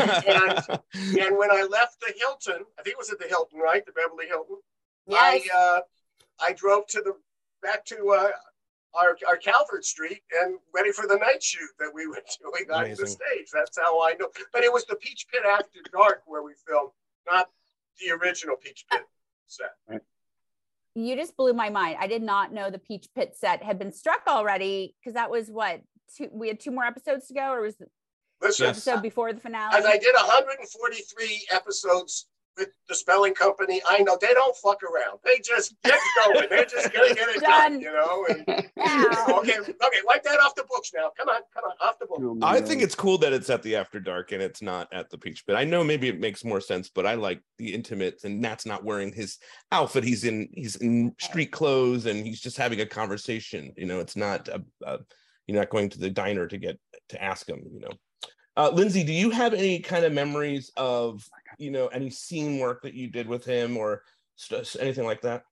And when I left the Hilton, I think it was at the Hilton, right? The Beverly Hilton. Yes. I drove back to our Calvert Street and ready for the night shoot that we were doing on the stage. That's how I know. But it was the Peach Pit After Dark where we filmed, not the original Peach Pit set. Right. You just blew my mind. I did not know the Peach Pit set had been struck already, because that was we had 2 more episodes to go, or was the episode before the finale? As I did 143 episodes with the Spelling Company, I know they don't fuck around. They just get going. They're just gonna get it done, you know. And, okay, wipe that off the books now. Come on, off the book. I think it's cool that it's at the After Dark and it's not at the Peach Pit. I know maybe it makes more sense, but I like the intimates, and Nat's not wearing his outfit. He's in street clothes, and he's just having a conversation. You know, it's not you're not going to the diner to ask him. You know, Lindsay, do you have any kind of memories of, you know, any scene work that you did with him or anything like that?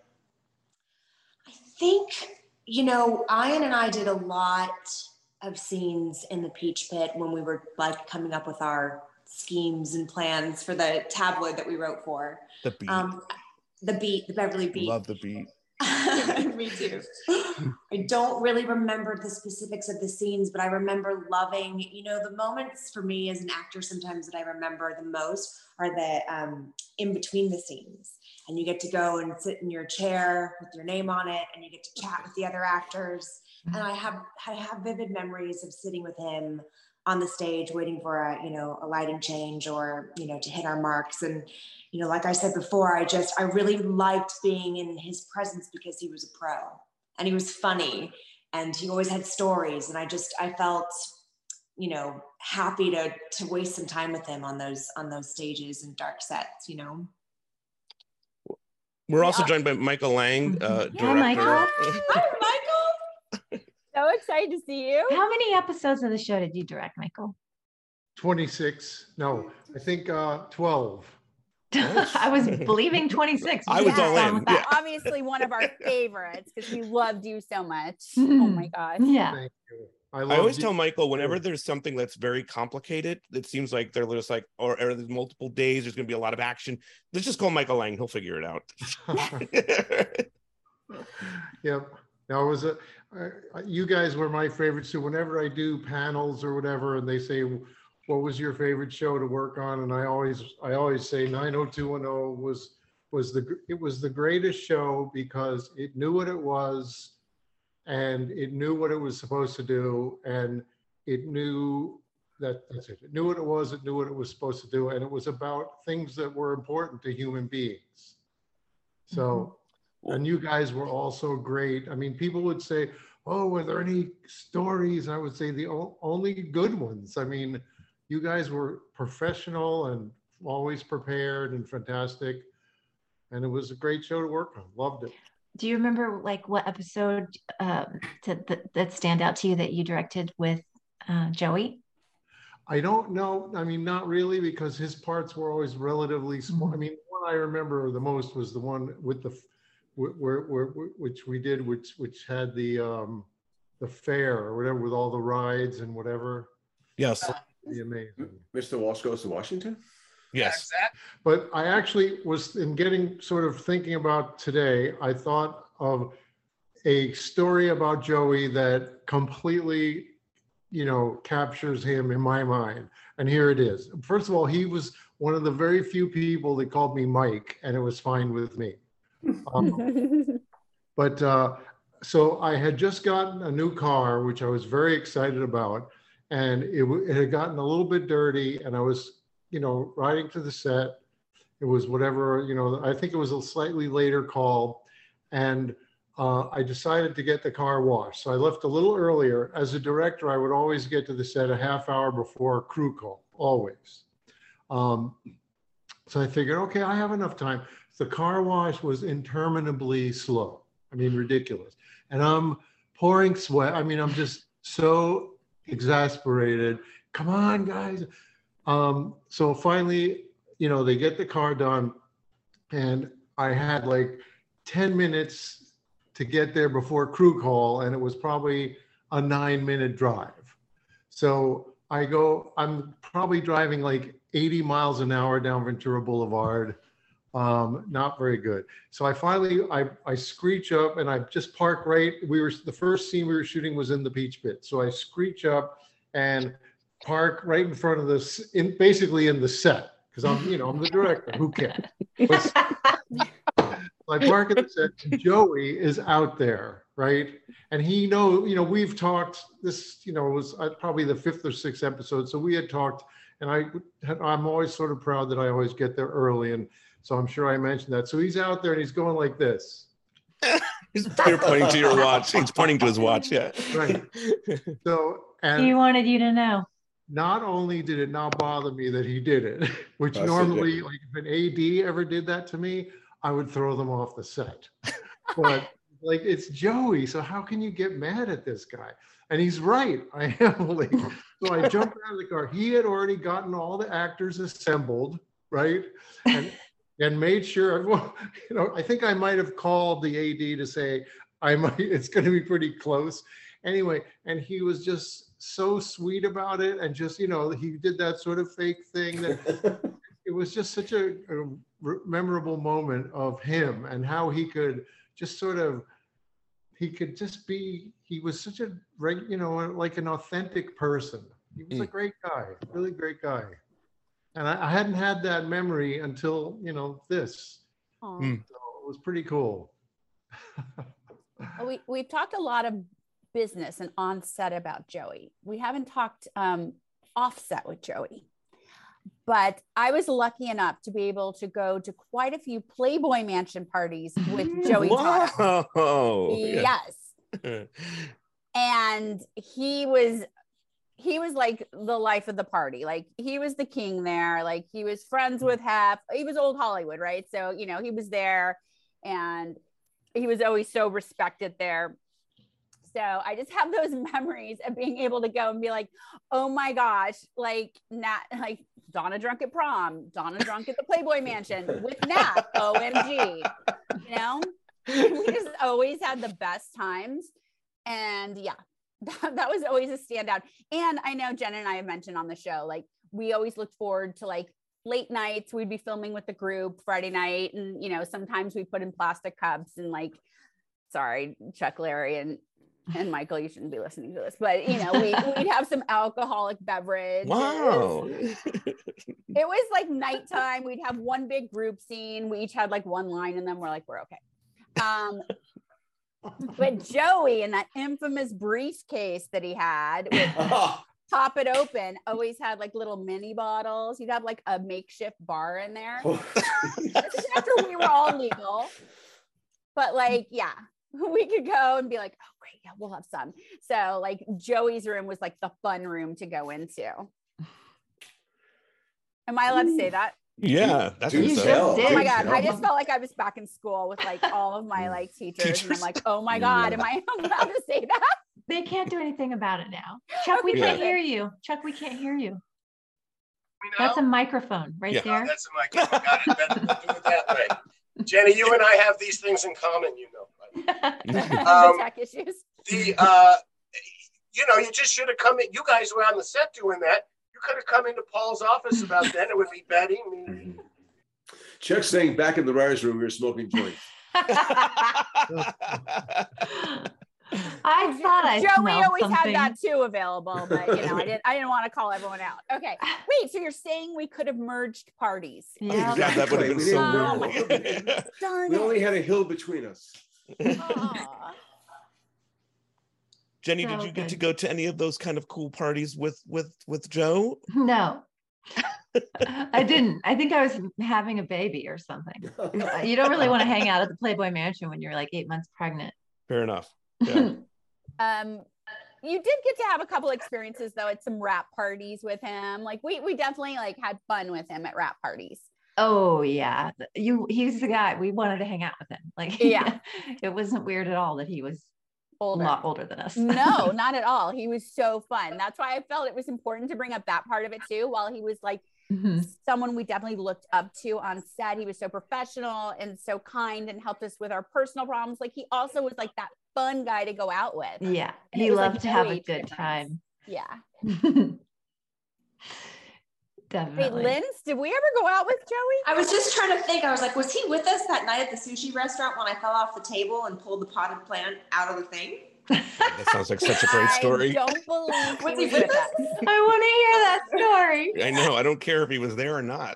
I think, you know, Ian and I did a lot of scenes in the Peach Pit when we were like coming up with our schemes and plans for the tabloid that we wrote for. The Beat. The Beverly Beat. Love the Beat. Me too. I don't really remember the specifics of the scenes, but I remember loving, you know, the moments for me as an actor sometimes that I remember the most are the in between the scenes. And you get to go and sit in your chair with your name on it, and you get to chat with the other actors. And I have vivid memories of sitting with him on the stage waiting for a lighting change, or, you know, to hit our marks. And, you know, like I said before, I really liked being in his presence because he was a pro and he was funny and he always had stories. And I felt, you know, happy to waste some time with him on those stages and dark sets, you know. We're also joined by Michael Lang, director. Michael. Hi, Michael. So excited to see you. How many episodes of the show did you direct, Michael? 26. No, I think 12. I was believing 26. I was all in. Yeah. Obviously one of our favorites because we loved you so much. Oh my gosh. Yeah. Thank you. I always tell Michael, whenever there's something that's very complicated, it seems like they're just like, or there's multiple days, there's going to be a lot of action. Let's just call Michael Lang. He'll figure it out. Yep. No, you guys were my favorites. So whenever I do panels or whatever, and they say, what was your favorite show to work on? And I always say 90210 was it was the greatest show because it knew what it was, and it knew what it was supposed to do, and it knew that's it. It knew what it was. It knew what it was supposed to do, and it was about things that were important to human beings. So, and you guys were also great. I mean, people would say, "Oh, were there any stories?" I would say the only good ones. I mean, you guys were professional and always prepared and fantastic, and it was a great show to work on. Loved it. Do you remember like what episode that stand out to you that you directed with Joey? I don't know. I mean, not really, because his parts were always relatively small. I mean, the one I remember the most was the one with the which we did, which had the fair or whatever, with all the rides and whatever. Yes. Be amazing. Mr. Walsh Goes to Washington. Yes. But I actually was sort of thinking about today, I thought of a story about Joey that completely, captures him in my mind. And here it is. First of all, he was one of the very few people that called me Mike, and it was fine with me. So I had just gotten a new car, which I was very excited about. And it had gotten a little bit dirty, and I was, riding to the set. It was whatever, I think it was a slightly later call. And I decided to get the car washed. So I left a little earlier. As a director, I would always get to the set a half hour before crew call, always. So I figured, okay, I have enough time. The car wash was interminably slow. I mean, ridiculous. And I'm pouring sweat. I mean, I'm just so exasperated. Come on, guys. So finally, they get the car done, and I had like 10 minutes to get there before crew call, and it was probably a 9-minute drive. So I'm probably driving like 80 miles an hour down Ventura Boulevard. Not very good. So I finally, I screech up, and I just park right. The first scene we were shooting was in the Peach Pit. So I screech up and park right in front of this, basically in the set, because I'm the director. Who cares? I park at the set, and Joey is out there, right? And he we've talked. This, was probably the 5th or 6th episode. So we had talked, and I'm always sort of proud that I always get there early, and so I'm sure I mentioned that. So he's out there, and he's going like this. You're pointing to your watch. He's pointing to his watch. Yeah. Right. So, and He wanted you to know. Not only did it not bother me that he did it, which normally, like if an AD ever did that to me, I would throw them off the set. But like, it's Joey, so how can you get mad at this guy? And he's right. I am like, so I jumped out of the car. He had already gotten all the actors assembled, right? And made sure everyone, I think I might have called the AD to say, it's going to be pretty close. Anyway, and he was just so sweet about it. And just, he did that sort of fake thing that it was just such a memorable moment of him, and how he could just he was such a, like an authentic person. He was a great guy, really great guy. And I hadn't had that memory until, this. So it was pretty cool. We've talked a lot of business and on set about Joey. We haven't talked offset with Joey. But I was lucky enough to be able to go to quite a few Playboy Mansion parties with Joey Tata. Yes. And he was like the life of the party. Like, he was the king there. Like, he was friends with Hef. He was old Hollywood, right? So, he was there, and he was always so respected there. So I just have those memories of being able to go and be like, oh my gosh, like Donna drunk at prom, Donna drunk at the Playboy Mansion with Nat, OMG, we just always had the best times. And yeah, that was always a standout. And I know Jen and I have mentioned on the show, like, we always looked forward to like late nights. We'd be filming with the group Friday night. And, sometimes we put in plastic cups and like, sorry, Chuck, Larry, and and Michael, you shouldn't be listening to this, but you know, we'd have some alcoholic beverage. Wow. It was like nighttime. We'd have one big group scene. We each had like one line in them. We're like, we're okay. But Joey, in that infamous briefcase that he had, would pop it open, always had like little mini bottles. He'd have like a makeshift bar in there. This is after we were all legal. But like, yeah, we could go and be like, oh, great, yeah, we'll have some. So like Joey's room was like the fun room to go into. Am I allowed to say that? Yeah, that's Dude, so. Oh my God, I just felt like I was back in school with like all of my like teachers. And I'm like, oh my God, am I allowed to say that? They can't do anything about it now. Chuck, we can't hear you. Chuck, we can't hear you. That's a microphone right there. Oh, that's a microphone. Got it. We'll do it that way. Jenny, you and I have these things in common, you know. The tech issues. You know, you just should have come in. You guys were on the set doing that. You could have come into Paul's office about that. It would be Betty. Chuck's saying back in the writer's room, we were smoking joints. I thought I Joey smelled always something. had that too available, but you know, I didn't want to call everyone out. Okay, wait. So you're saying we could have merged parties? Yeah, God, that would have been We so didn't weird. Darn We it. only had a hill between us. Aw. Jenny, So did you get good. to go to any of those kind of cool parties with Joe? No, I didn't. I think I was having a baby or something. You don't really want to hang out at the Playboy Mansion when you're like 8 months pregnant. Fair enough. Yeah. You did get to have a couple experiences though at some rap parties with him. Like we definitely like had fun with him at rap parties. Oh yeah, he's the guy. We wanted to hang out with him. Like Yeah. It wasn't weird at all that he was Older. a lot older than us. No, not at all. He was so fun. That's why I felt it was important to bring up that part of it too. While he was like someone we definitely looked up to on set, he was so professional and so kind and helped us with our personal problems. Like he also was like that fun guy to go out with. Yeah, And he it was, loved like, to no have a age good difference. time. Yeah. Definitely. Wait, Linz, did we ever go out with Joey? I was just trying to think. I was like, was he with us that night at the sushi restaurant when I fell off the table and pulled the potted plant out of the thing? That sounds like such a great story. I don't believe Was he he was with with us? us. I want to hear that story. I know. I don't care if he was there or not.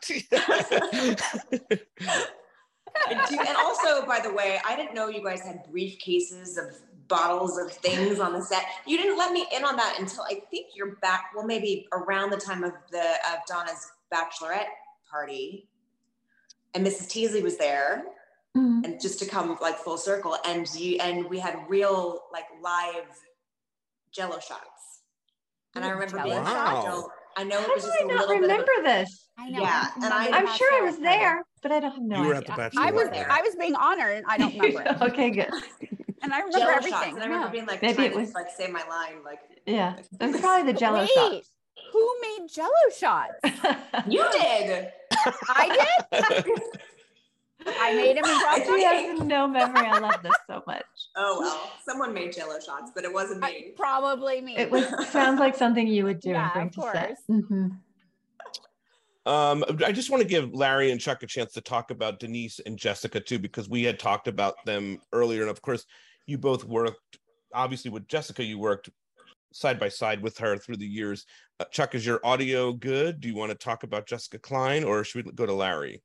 And also, by the way, I didn't know you guys had briefcases of bottles of things on the set. You didn't let me in on that until I think you're back. Well, maybe around the time of Donna's bachelorette party, and Mrs. Teasley was there, and just to come like full circle, and we had real like live Jello shots, and I remember being like, Wow. I know it How was do just I a not little bit of remember this? I know. Yeah, and I'm sure I was there, but I don't have no You were idea. at the I was bachelorette there. party. I was being honored and I don't remember it. Okay, good. And I remember Jello everything. shots, and I remember No. being like, Maybe trying it was- to like say my line, like Yeah, it was probably the Jello Wait, shots. who made Jello shots? you did. I did. I made him and brought She them. has no memory. I love this so much. Oh well, someone made Jello shots, but it wasn't me. Probably me. It was sounds like something you would do Yeah, and bring of to set. course. I just want to give Larry and Chuck a chance to talk about Denise and Jessica too, because we had talked about them earlier. And of course, you both worked, obviously with Jessica, you worked side by side with her through the years. Chuck, is your audio good? Do you want to talk about Jessica Klein, or should we go to Larry?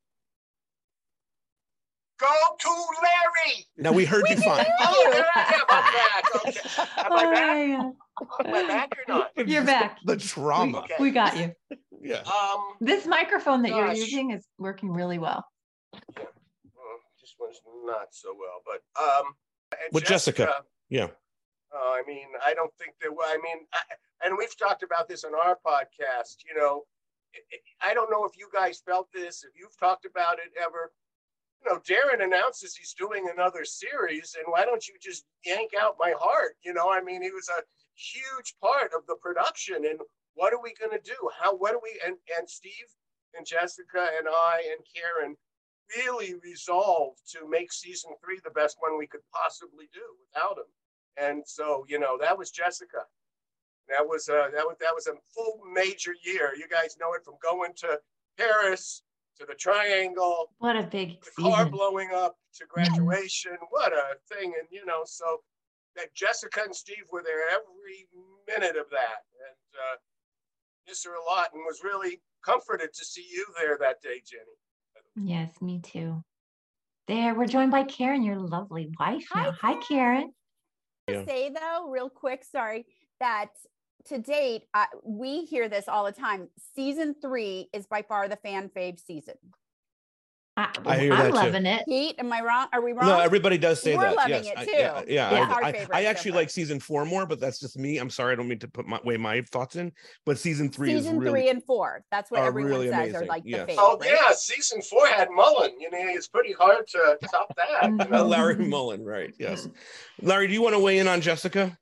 Go to Larry. Now we heard you fine. Oh, there I am. I'm back. Okay. Am I back? Oh, Am I back or not? you're back. The trauma. Okay. We got you. Yeah. This microphone that you're Gosh. using is working really well. Just was not so well, but and With Jessica. Yeah. I mean, I don't think there were. I mean, and we've talked about this on our podcast. You know, I don't know if you guys felt this, if you've talked about it ever. You know, Darren announces he's doing another series, and why don't you just yank out my heart? You know, I mean, he was a huge part of the production, and what are we going to do? What do we, and Steve and Jessica and I and Karen really resolved to make season 3 the best one we could possibly do without him. And so, you know, that was Jessica. That was a full major year. You guys know it from going to Paris to the Triangle, What a big the car season. blowing up to graduation. What a thing. And, you know, so that Jessica and Steve were there every minute of that, and miss her a lot, and was really comforted to see you there that day, Jenny. Yes, me too. There, we're joined by Karen, your lovely wife now. Hi, Karen. To say though, real quick, sorry, that to date, we hear this all the time. Season 3 is by far the fan fave season. I hear that I'm loving too. it. Pete, am I wrong? Are we wrong? No, everybody does say We're that. loving Yes, it too. Yeah, our favorite I so actually far. like season 4 more, but that's just me. I'm sorry, I don't mean to put my thoughts in, but season 3 is Season really 3 and 4. That's what everyone really says are amazing. like Yes. the favorite. Oh right? yeah, season 4 had Mullen. You know, it's pretty hard to top that. You know? Larry Mullen, right? Yes. Larry, do you want to weigh in on Jessica?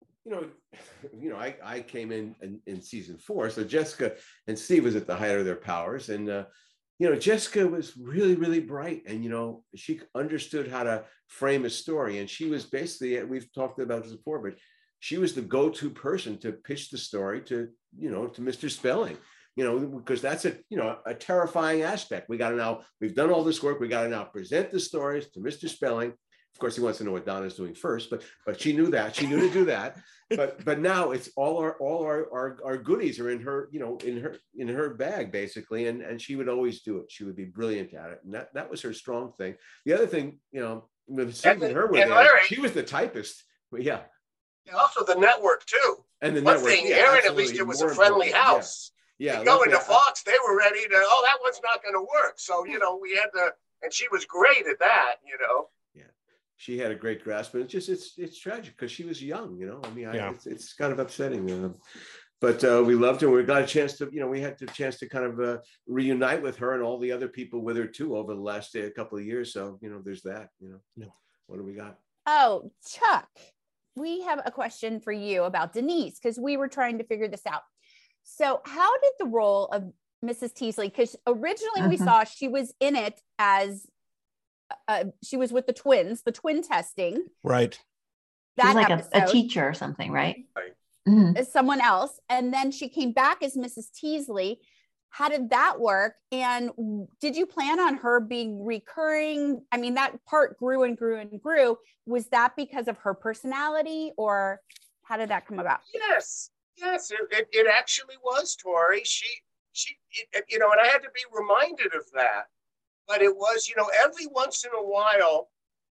I came in season 4, so Jessica and Steve was at the height of their powers, and Jessica was really, really bright, and she understood how to frame a story, and she was basically, we've talked about this before, but she was the go-to person to pitch the story to Mr. Spelling, because that's a terrifying aspect. We've done all this work, we got to now present the stories to Mr. Spelling. Of course, he wants to know what Donna's doing first, but she knew that. She knew to do that. But now it's all our goodies are in her, in her bag basically, and she would always do it. She would be brilliant at it, and that was her strong thing. The other thing, with Steve and her, she was the typist. But yeah. And also the network too. And the one network, thing, yeah, Aaron, absolutely. at least it was More a friendly important, house. Yeah. Going to Fox, they were ready to. Oh, that one's not going to work. So we had to, and she was great at that. She had a great grasp, but it's tragic because she was young, I mean, it's kind of upsetting. But we loved her. We got a chance to, we had the chance to kind of reunite with her and all the other people with her too over the last couple of years. So, there's that, What do we got? Oh, Chuck, we have a question for you about Denise, because we were trying to figure this out. So how did the role of Mrs. Teasley, because originally we saw she was in it as she was with the twins, the twin testing. Right. That She's like a episode. teacher or something, right? As someone else. And then she came back as Mrs. Teasley. How did that work? And did you plan on her being recurring? I mean, that part grew and grew and grew. Was that because of her personality, or how did that come about? Yes, it actually was, Tori. She, and I had to be reminded of that. But it was, every once in a while,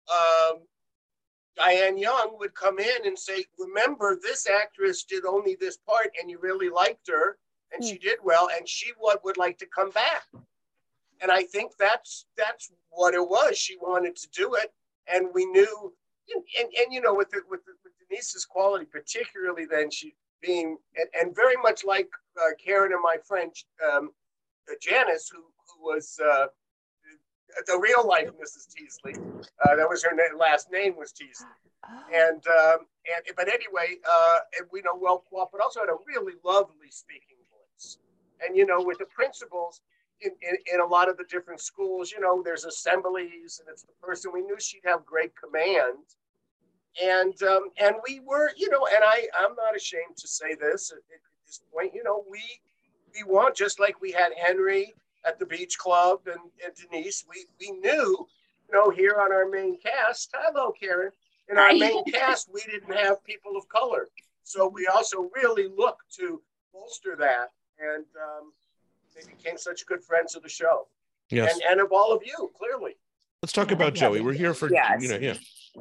Diane Young would come in and say, remember, this actress did only this part and you really liked her and she did well and she would like to come back. And I think that's what it was. She wanted to do it. And we knew, and with Denise's quality, particularly then she being, and very much like Karen and my friend Janice, who was... the real life Mrs. Teasley. That was her last name was Teasley. And but anyway, and we know well, but also had a really lovely speaking voice. And with the principals in a lot of the different schools, there's assemblies, and it's the person we knew she'd have great command. And we were, and I'm not ashamed to say this at this point, we want, just like we had Henry at the Beach Club and Denise, we knew, here on our main cast, hello, Karen, in our main cast, we didn't have people of color. So we also really looked to bolster that. And they became such good friends of the show. Yes. And of all of you, clearly. Let's talk about Joey. We're here for, Yes.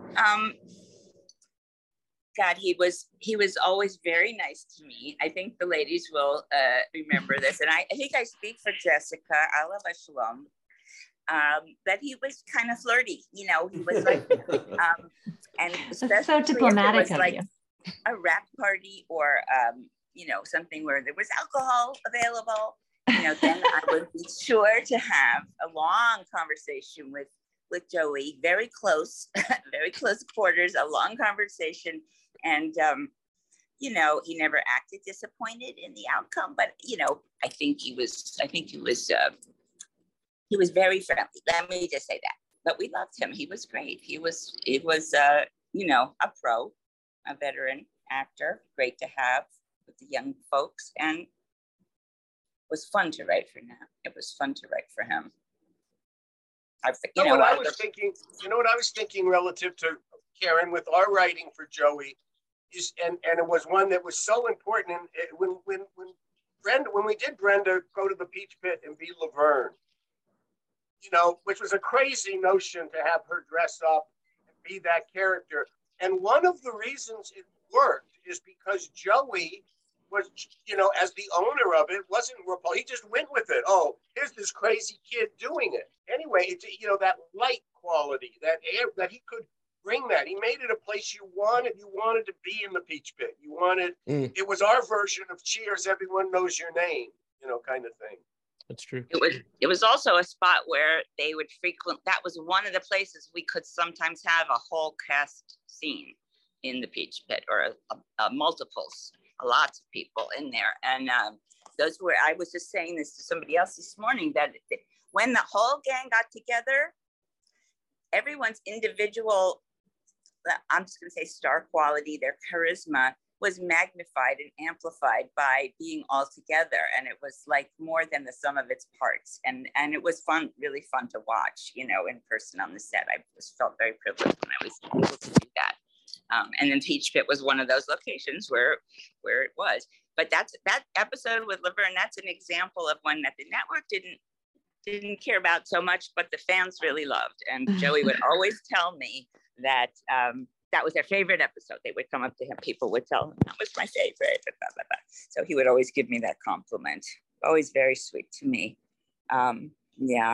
God, he was always very nice to me. I think the ladies will remember this. And I think I speak for Jessica, alav shalom, that he was kind of flirty. He was like, and especially so diplomatic if it was like you. a rap party or, something where there was alcohol available, then I would be sure to have a long conversation with Joey, very close quarters, a long conversation. And, he never acted disappointed in the outcome, but, I think he was very friendly. Let me just say that, but we loved him. He was great. He was, a pro, a veteran actor, great to have with the young folks. And it was fun to write for him. It was fun to write for him. I was thinking relative to Karen, with our writing for Joey, and it was one that was so important. And when we did Brenda go to the Peach Pit and be Laverne, which was a crazy notion to have her dress up and be that character. And one of the reasons it worked is because Joey was, as the owner of it, wasn't RuPaul. He just went with it. Oh, here's this crazy kid doing it. Anyway, it's, that light quality, that air, that he could bring that. He made it a place you wanted. You wanted to be in the Peach Pit. You wanted, it was our version of Cheers, everyone knows your name, kind of thing. That's true. It was also a spot where they would that was one of the places we could sometimes have a whole cast scene in the Peach Pit, or multiples, lots of people in there. And those were, I was just saying this to somebody else this morning, that when the whole gang got together, everyone's individual, I'm just gonna say star quality, their charisma was magnified and amplified by being all together. And it was like more than the sum of its parts. And it was fun, really fun to watch, in person on the set. I just felt very privileged when I was able to do that. And then Peach Pit was one of those locations where it was. But that episode with Laverne, that's an example of one that the network didn't care about so much, but the fans really loved. And Joey would always tell me that that was their favorite episode. They would come up to him, people would tell him, that was my favorite, blah, blah, blah. So he would always give me that compliment. Always very sweet to me. Yeah.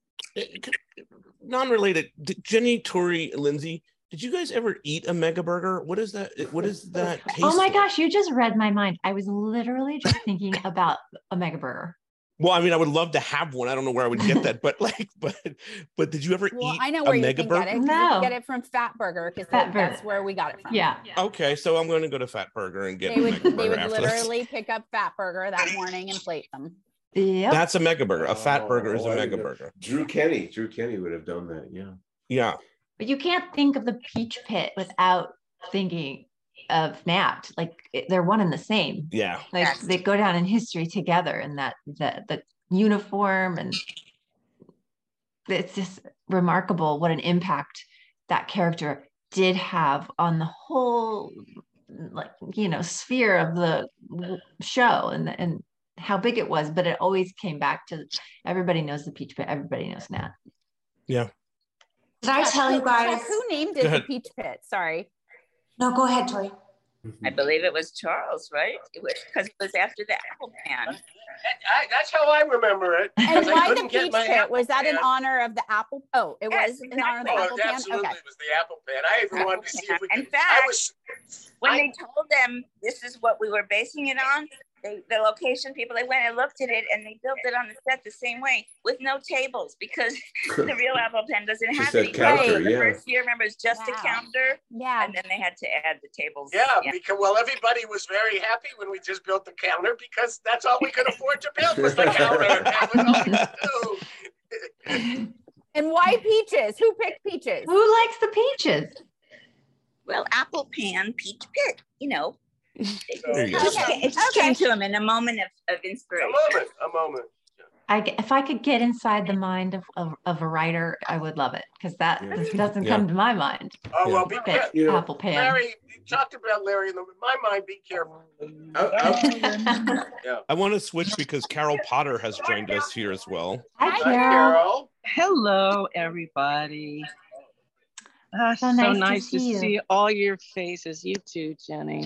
Non-related, Jenny, Tori, Lindsay, did you guys ever eat a Mega Burger? What is that? What is that taste? Oh my gosh, you just read my mind. I was literally just thinking about a Mega Burger. Well, I mean, I would love to have one. I don't know where I would get that, but did you ever eat I know where a you Mega can Burger? get it. You can get it from Fat Burger, because that's where we got it from. Yeah. Okay, so I'm going to go to Fat Burger and get They a would Mega Burger after this. literally pick up Fat Burger that morning and plate them. Yeah. That's a Mega Burger. A Fat Burger is a Mega Burger. Drew Kenny would have done that. Yeah. Yeah. But you can't think of the Peach Pit without thinking of Nat. Like they're one and the same. Yeah. Like they go down in history together, and that the uniform, and it's just remarkable what an impact that character did have on the whole, sphere of the show and how big it was. But it always came back to everybody knows the Peach Pit, everybody knows Nat. Yeah. Did I tell you guys who named it the Peach Pit? Sorry. No, go ahead, Tori. I believe it was Charles, right? It was because it was after the apple pan. That's how I remember it. And I why the couldn't get Peach my Pit? apple Was that in pan. honor of the apple? Oh, it Yes, was in honor of the Oh, apple it pan? absolutely Okay. was the apple pan. I even wanted to see if we could. In fact, when they told them this is what we were basing it on, the location people, they went and looked at it, and they built it on the set the same way with no tables, because the real apple pen doesn't have Just a any. counter, The yeah. first year, remember, it was just a counter. Yeah. And then they had to add the tables. Yeah, because everybody was very happy when we just built the counter, because that's all we could afford to build was the counter. That was all we could do. And why peaches? Who picked peaches? Who likes the peaches? Well, apple pan, peach pit, There you go. It just came to him in a moment of inspiration. A moment. If I could get inside the mind of a writer, I would love it, because that doesn't come to my mind. Oh, well, be Pick careful. apple pan. Larry, you talked about Larry, in my mind, be careful. Yeah. I want to switch because Carol Potter has joined us here as well. Hi, Carol. Hello, everybody. So So nice to nice to see you. see all your faces. You too, Jenny.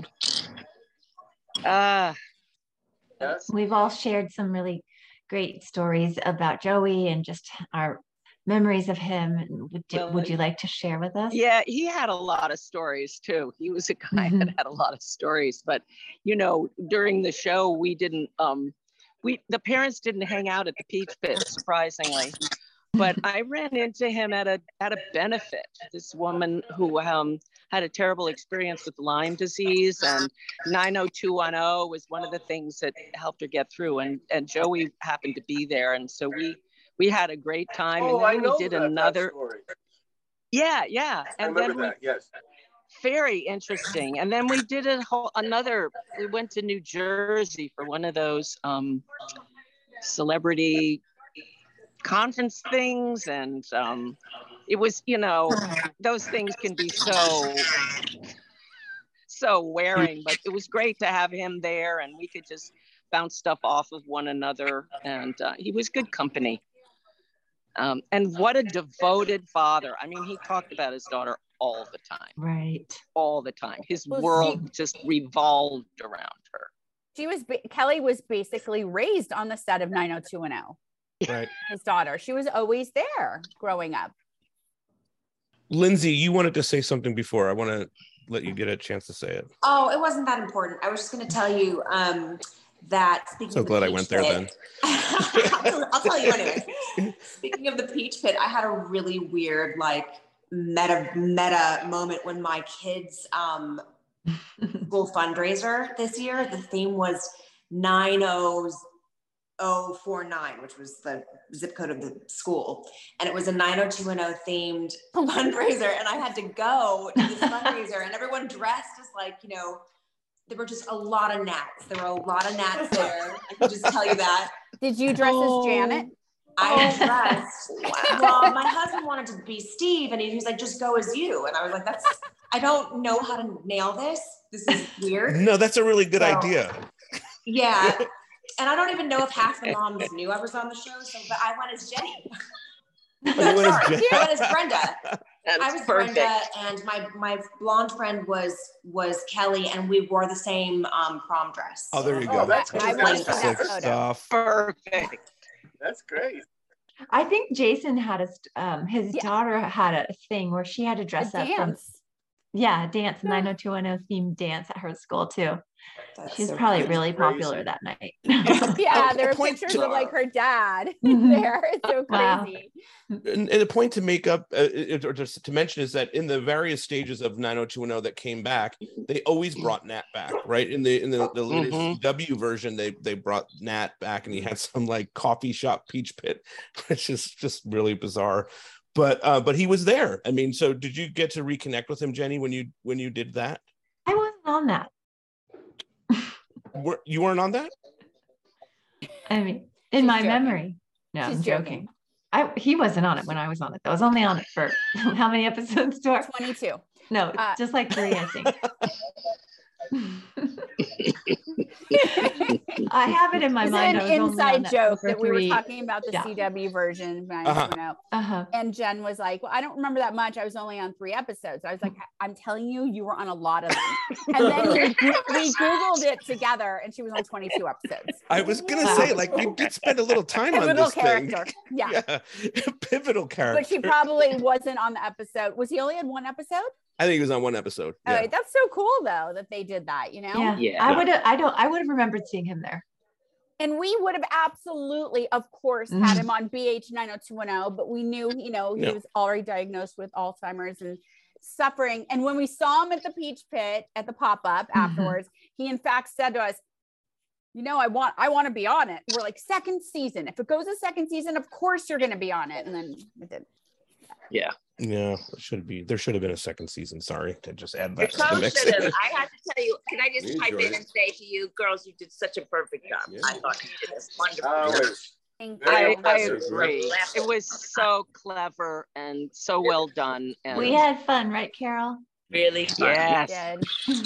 We've all shared some really great stories about Joey and just our memories of him. Would you like to share with us? Yeah, he had a lot of stories too. He was a guy that had a lot of stories. But during the show, we didn't. The parents didn't hang out at the Peach Pit, surprisingly. But I ran into him at a benefit. This woman who had a terrible experience with Lyme disease, and 90210 was one of the things that helped her get through. And Joey happened to be there, and so we had a great time. Oh, and then I know we did that another. story. Yeah. I And remember then that. Yes. very interesting. And then we did we went to New Jersey for one of those celebrity conference things, and it was, those things can be so wearing, but it was great to have him there, and we could just bounce stuff off of one another, and he was good company. And what a devoted father. I mean, he talked about his daughter all the time. Right. All the time. His world just revolved around her. Kelly was basically raised on the set of 90210. Right. His daughter. She was always there growing up. Lindsay, you wanted to say something before. I want to let you get a chance to say it. Oh, it wasn't that important. I was just going to tell you that speaking So of the glad I Peach went there Pit- then. I'll tell you anyway. Speaking of the Peach Pit, I had a really weird, like, meta moment when my kids' school fundraiser this year, the theme was 90049, which was the zip code of the school. And it was a 90210 themed fundraiser. And I had to go to this fundraiser, and everyone dressed as, like, there were just a lot of gnats. There were a lot of gnats there. I can just tell you that. Did you dress as Janet? I dressed. Well, my husband wanted to be Steve, and he was like, just go as you. And I was like, I don't know how to nail this. This is weird. No, that's a really good idea. Yeah. And I don't even know if half the moms knew I was on the show. But I went as Jenny. I went as Brenda. I was perfect. Brenda, and my blonde friend was Kelly, and we wore the same prom dress. Oh, there you go. That's I want to see that Sick photo. stuff. Perfect. That's great. I think Jason had his daughter had a thing where she had to dress up from dance 90210 themed dance at her school too. She's probably really popular that night. Yeah, there were pictures of like her dad there. It's so crazy. And a point to make up, or just to mention, is that in the various stages of 90210 that came back, they always brought Nat back, right? In the latest CW version, they brought Nat back, and he had some like coffee shop Peach Pit, which is just really bizarre. But he was there. I mean, so did you get to reconnect with him, Jenny, when you did that? I wasn't on that. You weren't on that? I mean, in my memory. No, She's I'm joking. He wasn't on it when I was on it. I was only on it for how many episodes? 22. No, just like 3, I think. I have it in my mind. It's an inside joke that we were talking about the Yeah. CW version. And Jen was like, well, I don't remember that much. I was only on 3 episodes. I was like, I'm telling you, you were on a lot of them. And then we Googled it together, and she was on 22 episodes. I was going to say, like, you did spend a little time on Pivotal this character. thing. Yeah. Pivotal character. But she probably wasn't on the episode. Was he only in 1 episode? I think he was on 1 episode. All Yeah. right, that's so cool though that they did that, Yeah. I would have remembered seeing him there. And we would have absolutely, of course, had him on BH 90210, but we knew, he was already diagnosed with Alzheimer's and suffering. And when we saw him at the Peach Pit at the pop-up afterwards, he in fact said to us, I want to be on it. We're like, 2nd season. If it goes a 2nd season, of course you're going to be on it. And then it did. Yeah. Yeah, there should have been a 2nd season. Sorry to just add that The to the coach mix. should have. I have to tell you, can I just Hey, pipe in Joyce. and say to you, girls, you did such a perfect job. Yeah. I thought you did this wonderful. I agree. It was so clever and so well done. And We had fun, right, Carol? Really fun. Yes.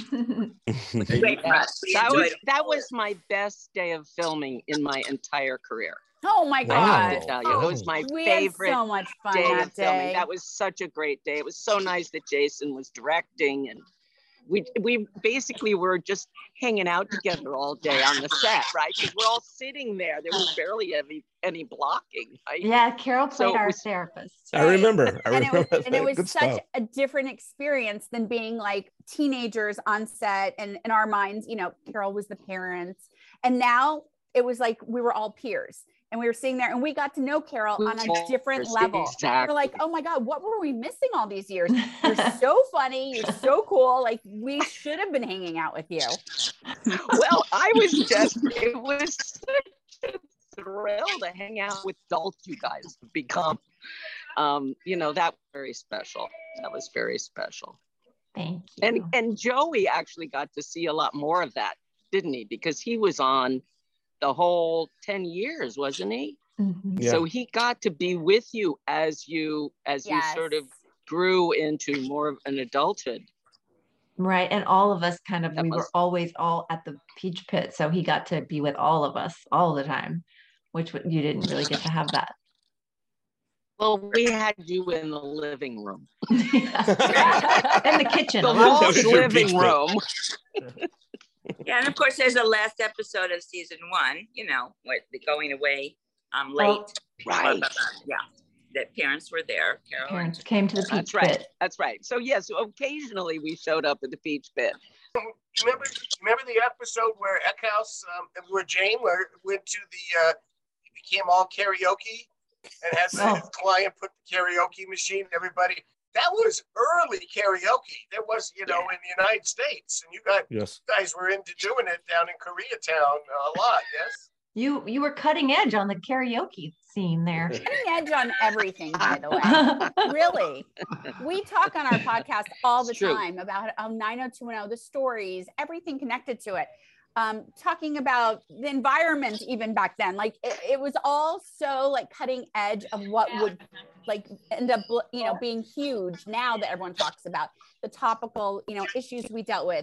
Great for us. We enjoyed it. That was my best day of filming in my entire career. Oh my I God. have to tell you, it was my We had favorite so much fun day that of filming. day. That was such a great day. It was so nice that Jason was directing, and we basically were just hanging out together all day on the set, right? Because we're all sitting there. There was barely any blocking, right? Yeah, Carol played So it our was- therapist. I remember. And it was Good such stuff. a different experience than being like teenagers on set. And in our minds, Carol was the parents. And now it was like we were all peers. And we were sitting there and we got to know Carol on a different level. We're like, oh my God, what were we missing all these years? You're so funny. You're so cool. Like, we should have been hanging out with you. Well, it was such a thrill to hang out with adult you guys have become. That was very special. That was very special. Thank you. And Joey actually got to see a lot more of that, didn't he? Because he was on the whole 10 years, wasn't he? Mhm. So he got to be with you as you sort of grew into more of an adulthood. Right. And all of us kind of, That we were must- always all at the Peach Pit. So he got to be with all of us all the time, which you didn't really get to have that. Well, we had you in the living room. And the kitchen. The a lot of Walsh the- living room. Yeah, and of course, there's a last episode of season 1. You know, with the going away late. Right. Yeah, that parents were there. Carol and Parents came to the Peach That's right. Pit. That's right. So yes, occasionally we showed up at the Peach Pit. Remember the episode where Eckhouse, where Jane went to the, became all karaoke and had the client put the karaoke machine, everybody. That was early karaoke. There was, in the United States. And you guys were into doing it down in Koreatown a lot, yes? You were cutting edge on the karaoke scene there. Cutting edge on everything, by the way. Really. We talk on our podcast all the time about 90210, the stories, everything connected to it. Talking about the environment even back then. Like it was all so like cutting edge of what would like end up, being huge now that everyone talks about the topical, issues we dealt with.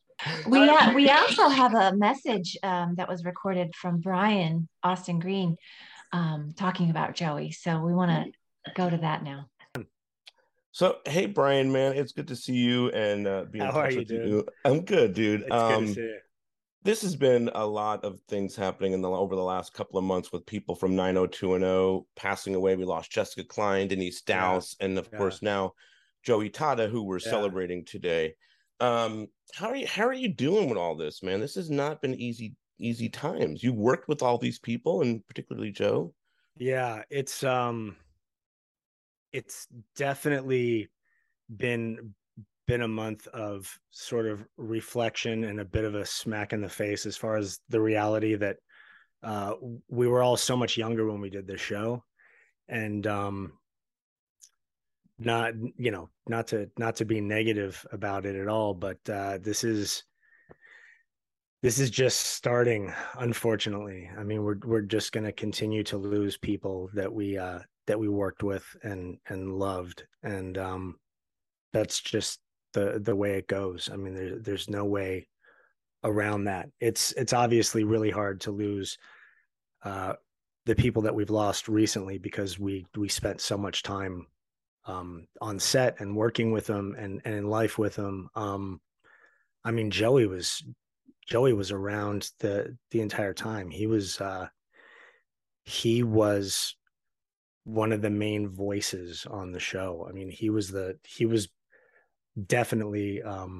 We also have a message that was recorded from Brian Austin Green talking about Joey. So we want to go to that now. So, hey, Brian, man, it's good to see you and be in touch with you. I'm good, dude. It's good to see you. This has been a lot of things happening over the last couple of months with people from 90210 passing away. We lost Jessica Klein, Denise Dowse, and of course now Joey Tada, who we're celebrating today. How are you doing with all this, man? This has not been easy times. You worked with all these people, and particularly Joe. Yeah, it's definitely been a month of sort of reflection and a bit of a smack in the face as far as the reality that we were all so much younger when we did this show, and not to be negative about it at all, but this is just starting, unfortunately. I mean, we're just going to continue to lose people that we worked with and loved, and that's just the way it goes. I mean, there's no way around that. It's obviously really hard to lose the people that we've lost recently, because we spent so much time on set and working with them and in life with them. I mean, Joey was around the entire time. He was one of the main voices on the show. I mean, he was definitely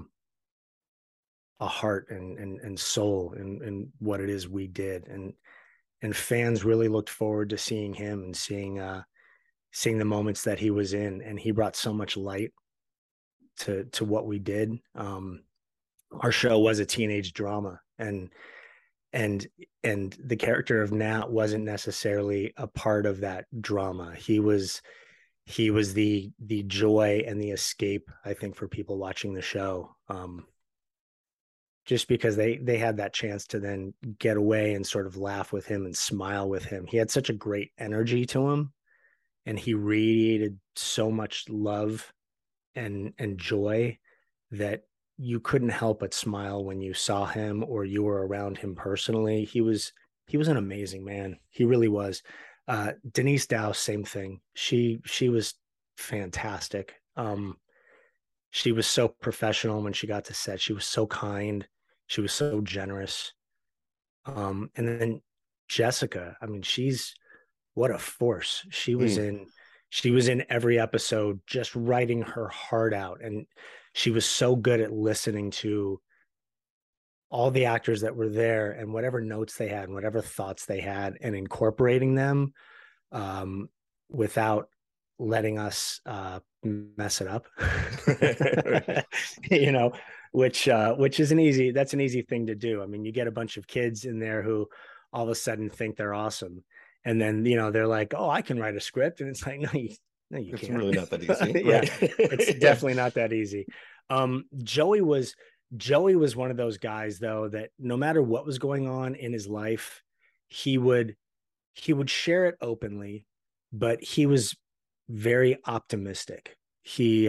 a heart and soul in what it is we did, and fans really looked forward to seeing him and seeing the moments that he was in, and he brought so much light to what we did. Our show was a teenage drama, and the character of Nat wasn't necessarily a part of that drama. He was the joy and the escape, I think, for people watching the show, just because they had that chance to then get away and sort of laugh with him and smile with him. He had such a great energy to him, and he radiated so much love and joy that you couldn't help but smile when you saw him or you were around him personally. He was an amazing man. He really was. Denise Dowse, same thing. She was fantastic. She was so professional when she got to set. She was so kind. She was so generous. And then Jessica, I mean, what a force. She was in every episode, just writing her heart out. And she was so good at listening to all the actors that were there and whatever notes they had and whatever thoughts they had, and incorporating them without letting us mess it up. Which is that's an easy thing to do. I mean, you get a bunch of kids in there who all of a sudden think they're awesome, and then they're like, oh, I can write a script, and it's like, no, you it's can't. really not that easy. Yeah, Right? it's definitely not that easy. Joey was one of those guys, though, that no matter what was going on in his life, he would he would share it openly, but he was very optimistic. He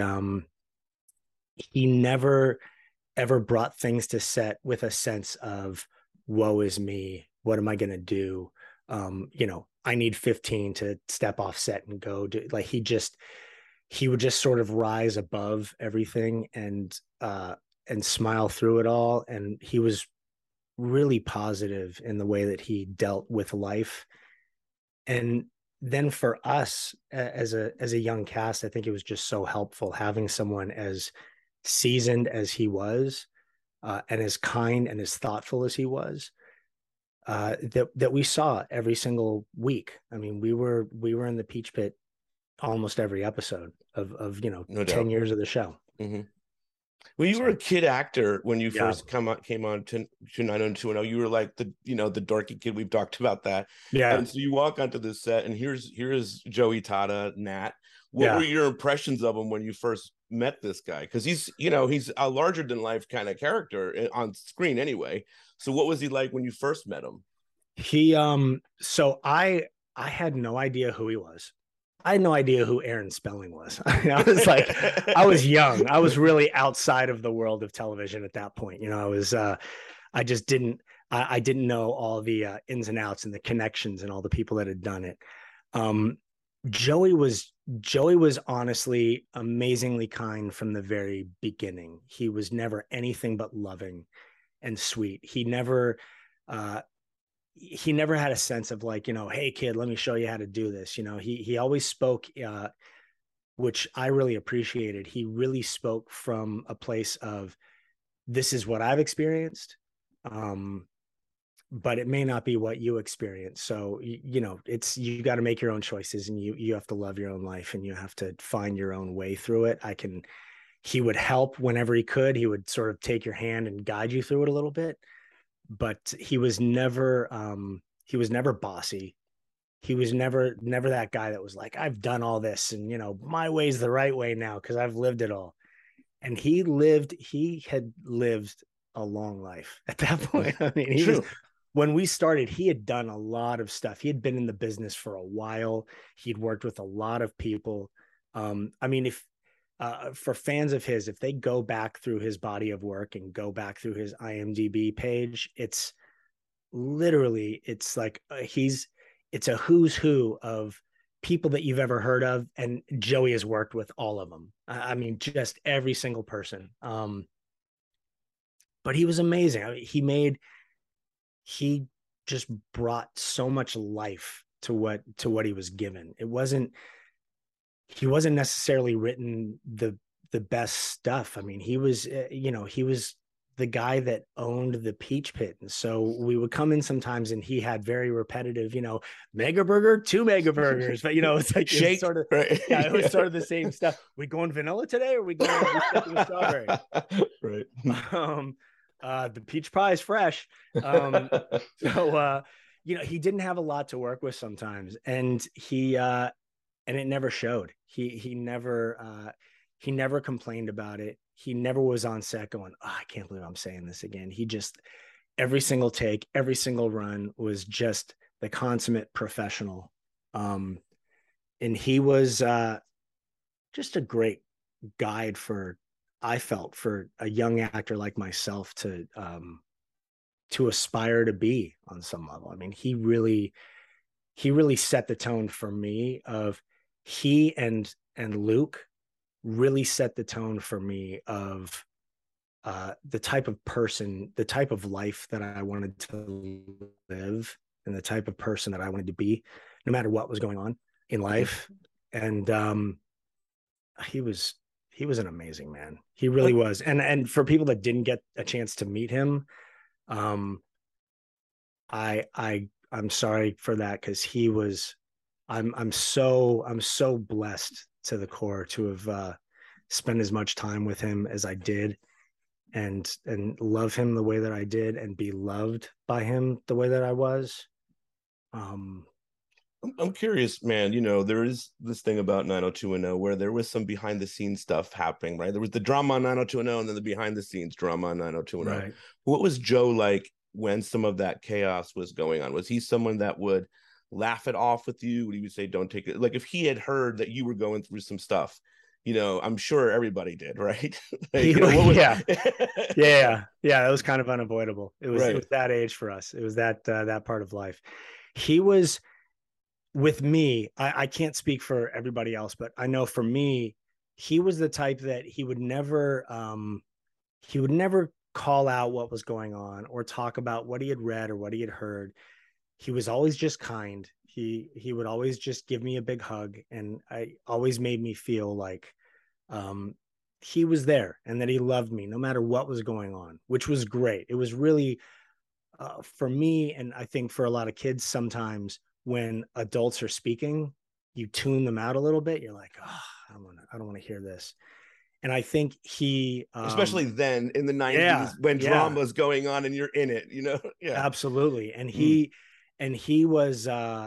never ever brought things to set with a sense of woe is me. What am I going to do? I need 15 to step off set and go do, like, he would just sort of rise above everything and smile through it all. And he was really positive in the way that he dealt with life. And then for us as a young cast, I think it was just so helpful having someone as seasoned as he was, and as kind and as thoughtful as he was, that we saw every single week. I mean, we were in the Peach Pit almost every episode of No 10 doubt. years of the show. Mm-hmm. Well, you were a kid actor when you first came on to 90210. You were like the dorky kid. We've talked about that. Yeah. And so you walk onto the set, and here is Joey Tata, Nat. What were your impressions of him when you first met this guy? Because he's a larger than life kind of character on screen anyway. So what was he like when you first met him? He so I had no idea who he was. I had no idea who Aaron Spelling was. I was like, I was young. I was really outside of the world of television at that point. I just didn't know all the ins and outs and the connections and all the people that had done it. Joey was honestly amazingly kind from the very beginning. He was never anything but loving and sweet. He never had a sense of like, hey kid, let me show you how to do this. He always spoke, which I really appreciated. He really spoke from a place of, this is what I've experienced. But it may not be what you experience. So, you got to make your own choices, and you have to love your own life, and you have to find your own way through it. He would help whenever he could. He would sort of take your hand and guide you through it a little bit. But he was never bossy. He was never that guy that was like, I've done all this and, my way's the right way now because I've lived it all. And he had lived a long life at that point. I mean, when we started, he had done a lot of stuff. He had been in the business for a while. He'd worked with a lot of people. For fans of his, if they go back through his body of work and go back through his IMDb page, it's like it's a who's who of people that you've ever heard of, and Joey has worked with all of them. I mean, just every single person. But he was amazing. I mean, he just brought so much life to what he was given. He wasn't necessarily written the best stuff. I mean, he was the guy that owned the Peach Pit. And so we would come in sometimes and he had very repetitive, mega burger, 2 mega burgers, but it's like, shake, sort of, right? Yeah, it was sort of the same stuff. We going vanilla today, or we going with strawberry? Right. The peach pie is fresh. He didn't have a lot to work with sometimes. And and it never showed. He never complained about it. He never was on set going, oh, I can't believe I'm saying this again. He just, every single take, every single run was just the consummate professional. And he was just a great guide I felt for a young actor like myself to aspire to be on some level. I mean, he really set the tone for me of he and Luke really set the tone for me of the type of person, the type of life that I wanted to live, and the type of person that I wanted to be, no matter what was going on in life. And he was an amazing man. He really was. And for people that didn't get a chance to meet him, I'm sorry for that, because he was. I'm so blessed to the core to have spent as much time with him as I did, and love him the way that I did, and be loved by him the way that I was. I'm curious, man. There is this thing about 90210 where there was some behind the scenes stuff happening, right? There was the drama on 90210 and then the behind the scenes drama on 90210. Right. What was Joe like when some of that chaos was going on? Was he someone that would laugh it off with you? Would he say, don't take it? Like if he had heard that you were going through some stuff, you know, I'm sure everybody did, right? Like, you know, yeah. That was kind of unavoidable. It was that age for us. It was that part of life. He was with me. I can't speak for everybody else, but I know for me, he was the type that he would never call out what was going on or talk about what he had read or what he had heard. He was always just kind. He would always just give me a big hug, and I always made me feel like he was there and that he loved me no matter what was going on, which was great. It was really for me, and I think for a lot of kids, sometimes when adults are speaking, you tune them out a little bit. You're like, oh, I don't want to hear this. And I think he, especially then in the 90s when drama was going on and you're in it, you know? Yeah, absolutely. And he was,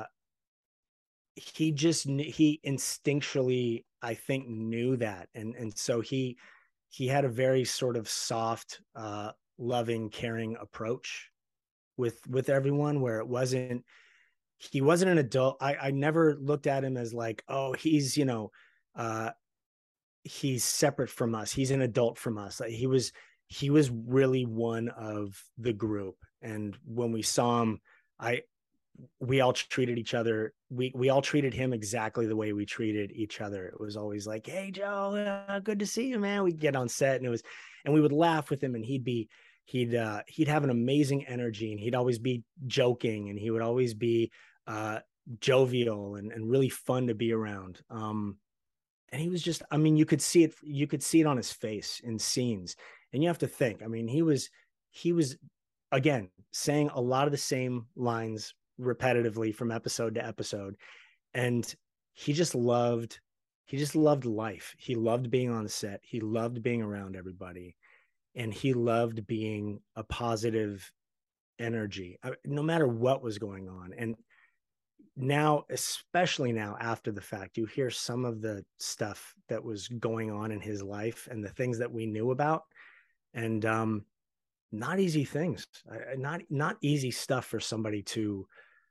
he instinctually, I think, knew that. And so he had a very sort of soft, loving, caring approach with everyone, where he wasn't an adult. I never looked at him as like, oh, he's, you know, he's separate from us. He's an adult from us. Like he was really one of the group. And when we saw him, we all treated each other. We all treated him exactly the way we treated each other. It was always like, hey, Joe, good to see you, man. We'd get on set and we would laugh with him, and he'd have an amazing energy, and he'd always be joking, and he would always be jovial and really fun to be around. And he was just, I mean, you could see it on his face in scenes. And you have to think, I mean, he was again, saying a lot of the same lines repetitively from episode to episode. And he just loved life. He loved being on the set. He loved being around everybody. And he loved being a positive energy, no matter what was going on. And now, especially now after the fact, you hear some of the stuff that was going on in his life and the things that we knew about, and not easy things, not easy stuff for somebody to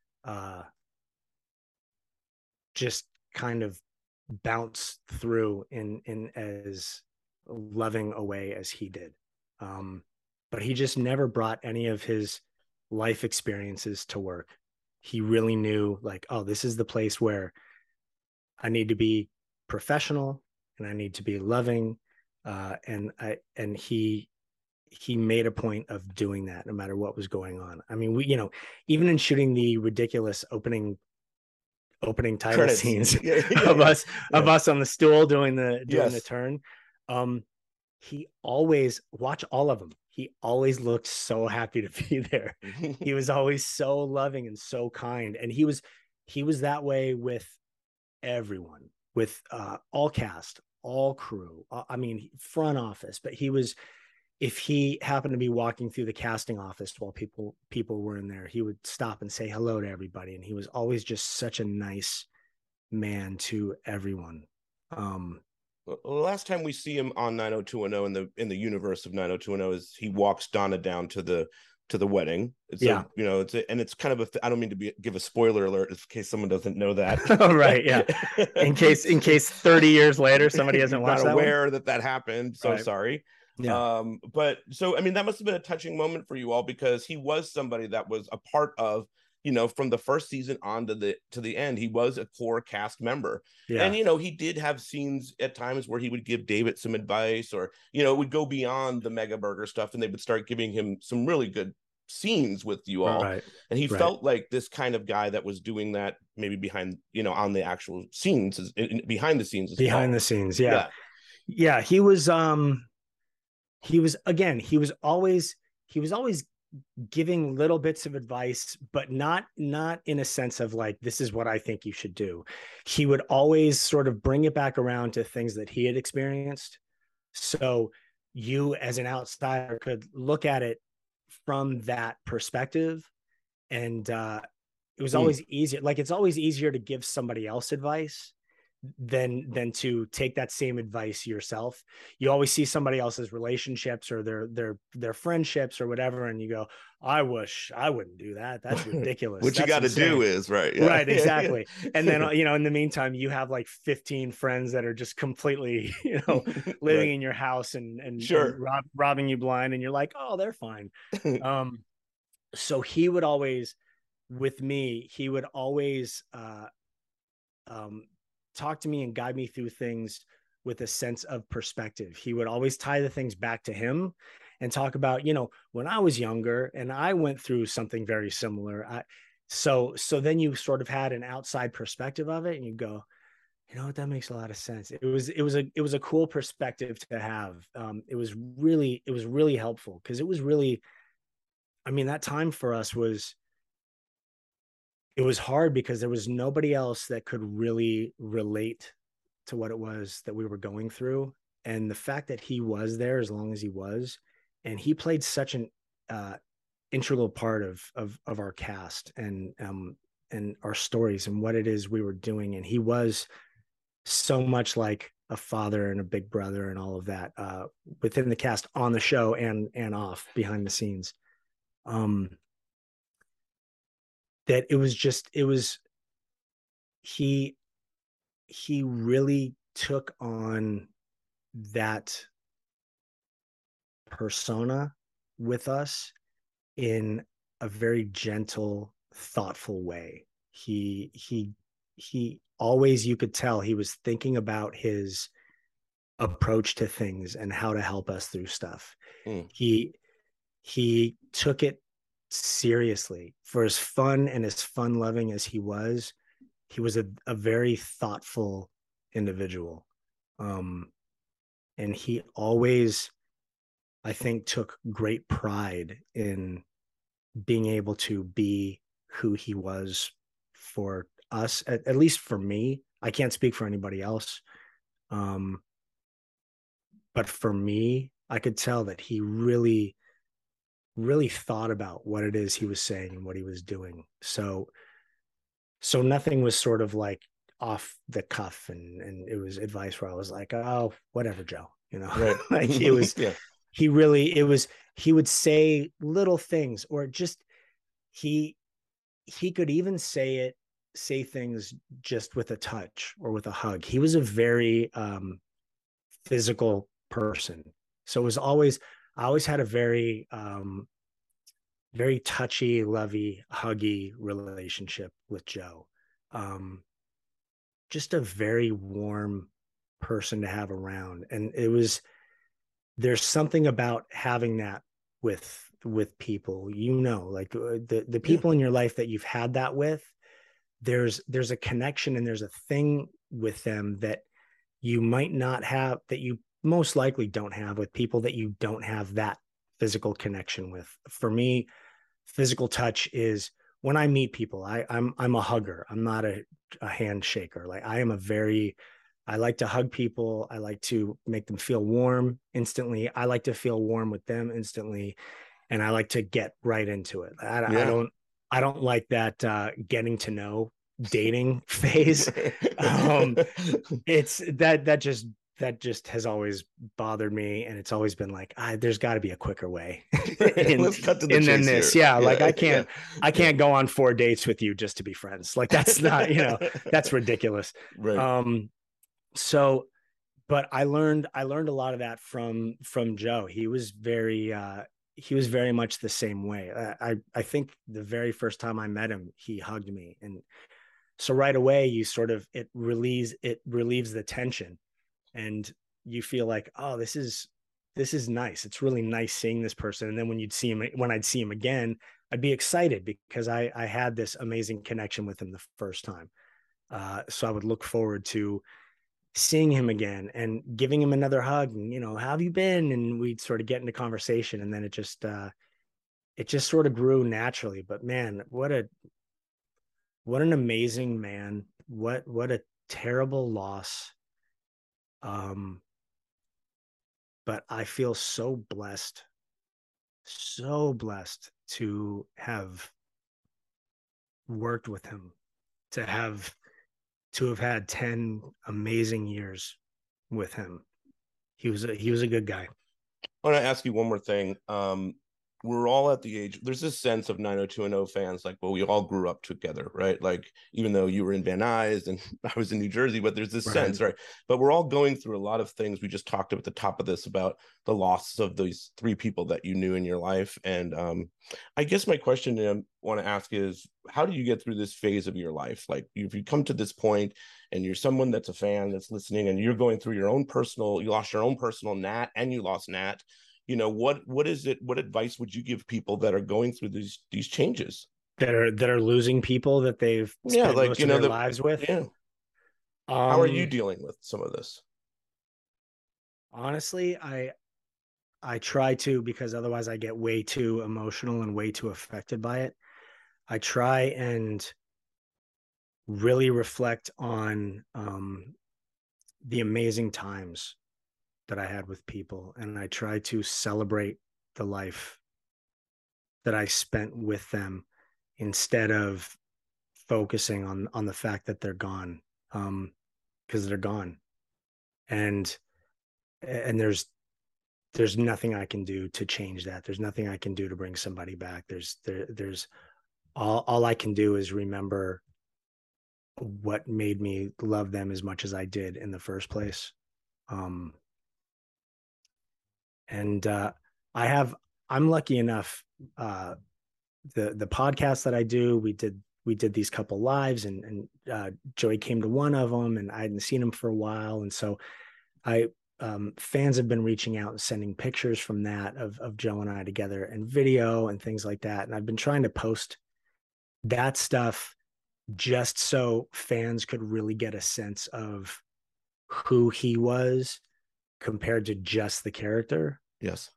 just kind of bounce through in as loving a way as he did. But he just never brought any of his life experiences to work. He really knew, like, oh, this is the place where I need to be professional and I need to be loving. And he made a point of doing that no matter what was going on. I mean, we, you know, even in shooting the ridiculous opening title credits scenes of us on the stool doing the turn. He always, watch all of them. He always looked so happy to be there. He was always so loving and so kind. And he was that way with everyone, with all cast, all crew. I mean, front office, but if he happened to be walking through the casting office while people were in there, he would stop and say hello to everybody. And he was always just such a nice man to everyone. The last time we see him on 90210 in the universe of 90210 is he walks Donna down to the wedding. It's it's kind of I don't mean to give a spoiler alert in case someone doesn't know that. Oh, right, yeah. In case 30 years later somebody hasn't watched that. Not aware that happened. So right. Sorry. Yeah. But so I mean that must have been a touching moment for you all, because he was somebody that was a part of, you know, from the first season on to the end. He was a core cast member. Yeah. And, you know, he did have scenes at times where he would give David some advice, or, you know, it would go beyond the Mega Burger stuff, and they would start giving him some really good scenes with you all. Right. And he felt like this kind of guy that was doing that maybe behind, you know, on the actual scenes, behind the scenes. The scenes. Yeah. Yeah. He was always giving little bits of advice, but not in a sense of like, this is what I think you should do. He would always sort of bring it back around to things that he had experienced. So you as an outsider could look at it from that perspective. And it was always easier. Like, it's always easier to give somebody else advice than to take that same advice yourself. You always see somebody else's relationships or their friendships or whatever, and you go, I wish I wouldn't do that. That's ridiculous. What you got to do is right. Yeah. Right, exactly. And then, in the meantime, you have like 15 friends that are just completely, living Right. in your house and Sure. robbing you blind. And you're like, oh, they're fine. So he would always, with me, he would always talk to me and guide me through things with a sense of perspective. He would always tie the things back to him and talk about, when I was younger and I went through something very similar. So then you sort of had an outside perspective of it, and you go, that makes a lot of sense. It was a cool perspective to have. It was really helpful, because it was really, that time for us it was hard because there was nobody else that could really relate to what it was that we were going through. And the fact that he was there as long as he was, and he played such an integral part of our cast and our stories and what it is we were doing. And he was so much like a father and a big brother and all of that within the cast, on the show and off behind the scenes. That he really took on that persona with us in a very gentle, thoughtful way. He always, you could tell he was thinking about his approach to things and how to help us through stuff. He took it seriously. For as fun and as fun loving as he was a very thoughtful individual. And he always, I think, took great pride in being able to be who he was for us, at least for me. I can't speak for anybody else. But for me, I could tell that he really, really thought about what it is he was saying and what he was doing. So nothing was sort of like off the cuff, and it was advice where I was like, oh, whatever, Joe, Right. Like it was, Yeah. he would say little things, or just, he could even say things just with a touch or with a hug. He was a very physical person. So it was always, I always had a very, very touchy, lovey, huggy relationship with Joe. Just a very warm person to have around. And there's something about having that with people, like the people in your life that you've had that with, there's a connection and there's a thing with them that you might not have, that you most likely don't have with people that you don't have that physical connection with. For me, physical touch is when I meet people, I'm a hugger. I'm not a handshaker. Like I like to hug people. I like to make them feel warm instantly. I like to feel warm with them instantly. And I like to get right into it. I don't like that getting to know dating phase. It's that just has always bothered me, and it's always been like, there's got to be a quicker way. Let's cut to the chase then this, here. like I can't go on 4 dates with you just to be friends. Like that's not, that's ridiculous. Right. So, but I learned a lot of that from Joe. He was very much the same way. I think the very first time I met him, he hugged me, and so right away you sort of, it relieves the tension. And you feel like, oh, this is nice. It's really nice seeing this person. And then when I'd see him again, I'd be excited because I had this amazing connection with him the first time. So I would look forward to seeing him again and giving him another hug and, how have you been? And we'd sort of get into conversation, and then it just sort of grew naturally. But man, what an amazing man. What a terrible loss. But I feel so blessed to have worked with him, to have to have had 10 amazing years with him. He was a good guy. I want to ask you one more thing. We're all at the age, there's this sense of 90210 fans, like, well, we all grew up together, right? Like, even though you were in Van Nuys and I was in New Jersey, but there's this sense, right? But we're all going through a lot of things. We just talked at the top of this about the loss of these 3 people that you knew in your life. And I guess my question I want to ask is, how do you get through this phase of your life? Like, if you come to this point and you're someone that's a fan that's listening and you're going through your own personal, you lost your own personal Nat and you lost Nat, you know, what is it, what advice would you give people that are going through these changes, that are losing people that they've spent most of their lives with? How are you dealing with some of this? Honestly, I try to, because otherwise I get way too emotional and way too affected by it. I try and really reflect on the amazing times that I had with people, and I try to celebrate the life that I spent with them instead of focusing on the fact that they're gone, because they're gone, and there's nothing I can do to change that. There's nothing I can do to bring somebody back. There's all I can do is remember what made me love them as much as I did in the first place. And I'm lucky enough, the podcast that I do, we did these couple lives, and Joey came to one of them, and I hadn't seen him for a while. And so fans have been reaching out and sending pictures from that of Joe and I together, and video and things like that. And I've been trying to post that stuff just so fans could really get a sense of who he was compared to just the character. Yes.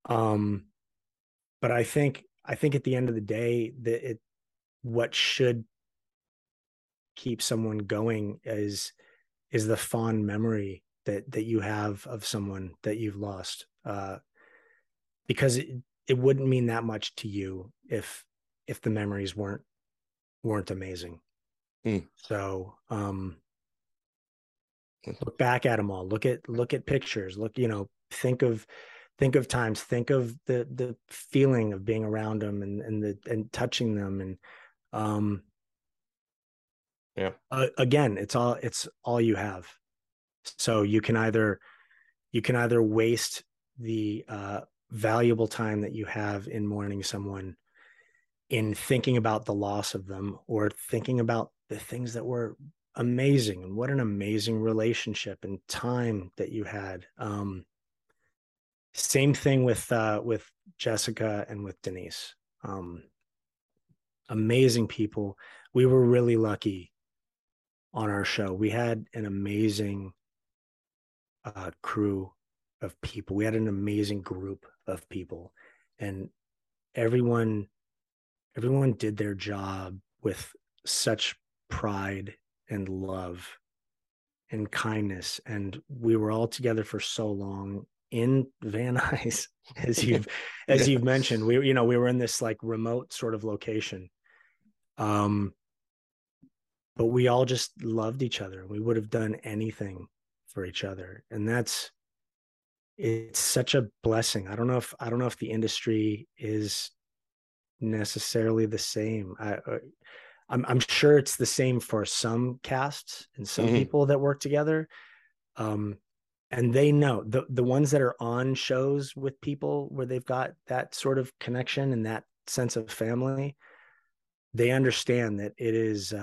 But I think at the end of the day, what should keep someone going is the fond memory that you have of someone that you've lost, because it wouldn't mean that much to you if the memories weren't amazing. So look back at them all, look at pictures, think of times, think of the feeling of being around them and touching them, and again, it's all you have. So you can either waste the valuable time that you have in mourning someone in thinking about the loss of them, or thinking about the things that were amazing and what an amazing relationship and time that you had. Same thing with Jessica and with Denise. Amazing people. We were really lucky on our show. We had an amazing crew of people. We had an amazing group of people, and everyone did their job with such pride and love and kindness. And we were all together for so long in Van Nuys, as you've mentioned. We were in this like remote sort of location, but we all just loved each other. We would have done anything for each other, and it's such a blessing. I don't know if the industry is necessarily the same. I'm sure it's the same for some casts and some people that work together. And they know the ones that are on shows with people where they've got that sort of connection and that sense of family, they understand that it's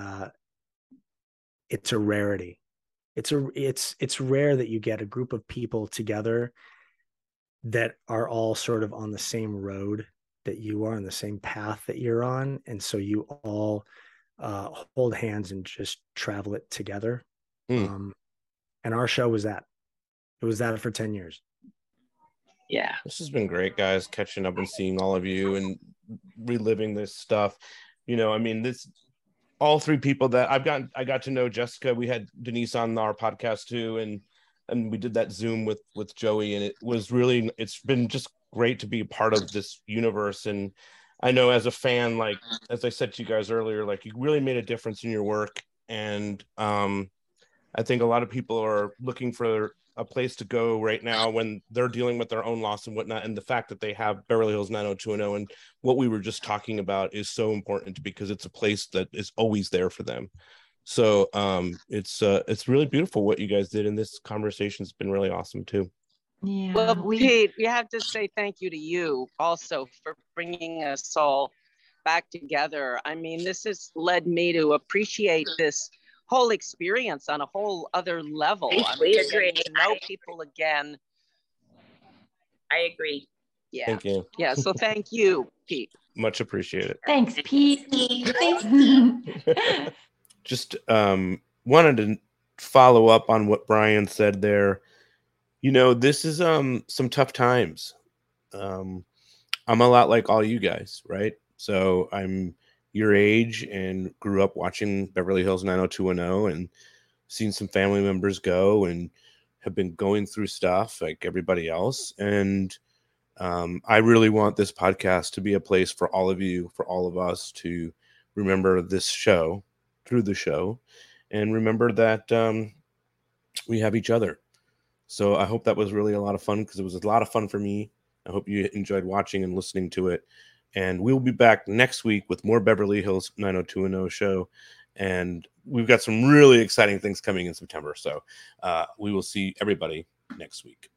a rarity. It's rare that you get a group of people together that are all sort of on the same road that you are, on the same path that you're on. And so you all hold hands and just travel it together. And our show was that. It was that for 10 years. Yeah. This has been great, guys, catching up and seeing all of you and reliving this stuff. I mean, all 3 people that I got to know. Jessica, we had Denise on our podcast too, and we did that Zoom with Joey, and it's been just great to be a part of this universe. And I know as a fan, like, as I said to you guys earlier, like, you really made a difference in your work, And I think a lot of people are looking for a place to go right now when they're dealing with their own loss and whatnot. And the fact that they have Beverly Hills 90210 and what we were just talking about is so important because it's a place that is always there for them. So it's really beautiful what you guys did. And this conversation's been really awesome too. Yeah. Well, Pete, we have to say thank you to you also for bringing us all back together. I mean, this has led me to appreciate this whole experience on a whole other level. We agree. To know people again. I agree. Yeah. Thank you. Yeah. So thank you, Pete. Much appreciated. Thanks, Pete. Just wanted to follow up on what Brian said there. You know, this is some tough times. I'm a lot like all you guys, right? So I'm your age and grew up watching Beverly Hills 90210 and seen some family members go and have been going through stuff like everybody else. And I really want this podcast to be a place for all of you, for all of us to remember this show through the show and remember that we have each other. So I hope that was really a lot of fun because it was a lot of fun for me. I hope you enjoyed watching and listening to it. And we'll be back next week with more Beverly Hills 90210 show. And we've got some really exciting things coming in September. So we will see everybody next week.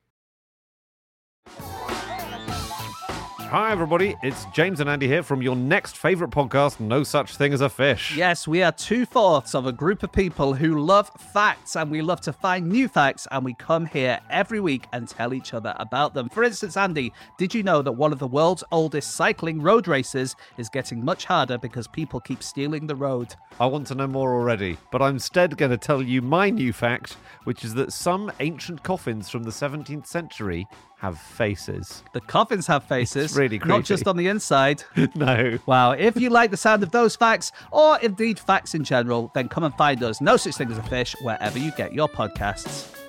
Hi, everybody. It's James and Andy here from your next favorite podcast, No Such Thing as a Fish. Yes, we are 2/4 of a group of people who love facts, and we love to find new facts, and we come here every week and tell each other about them. For instance, Andy, did you know that one of the world's oldest cycling road races is getting much harder because people keep stealing the road? I want to know more already, but I'm instead going to tell you my new fact, which is that some ancient coffins from the 17th century have faces. The coffins have faces, it's really creepy. Not just on the inside. No. Wow, if you like the sound of those facts, or indeed facts in general, then come and find us, No Such Thing as a Fish, wherever you get your podcasts.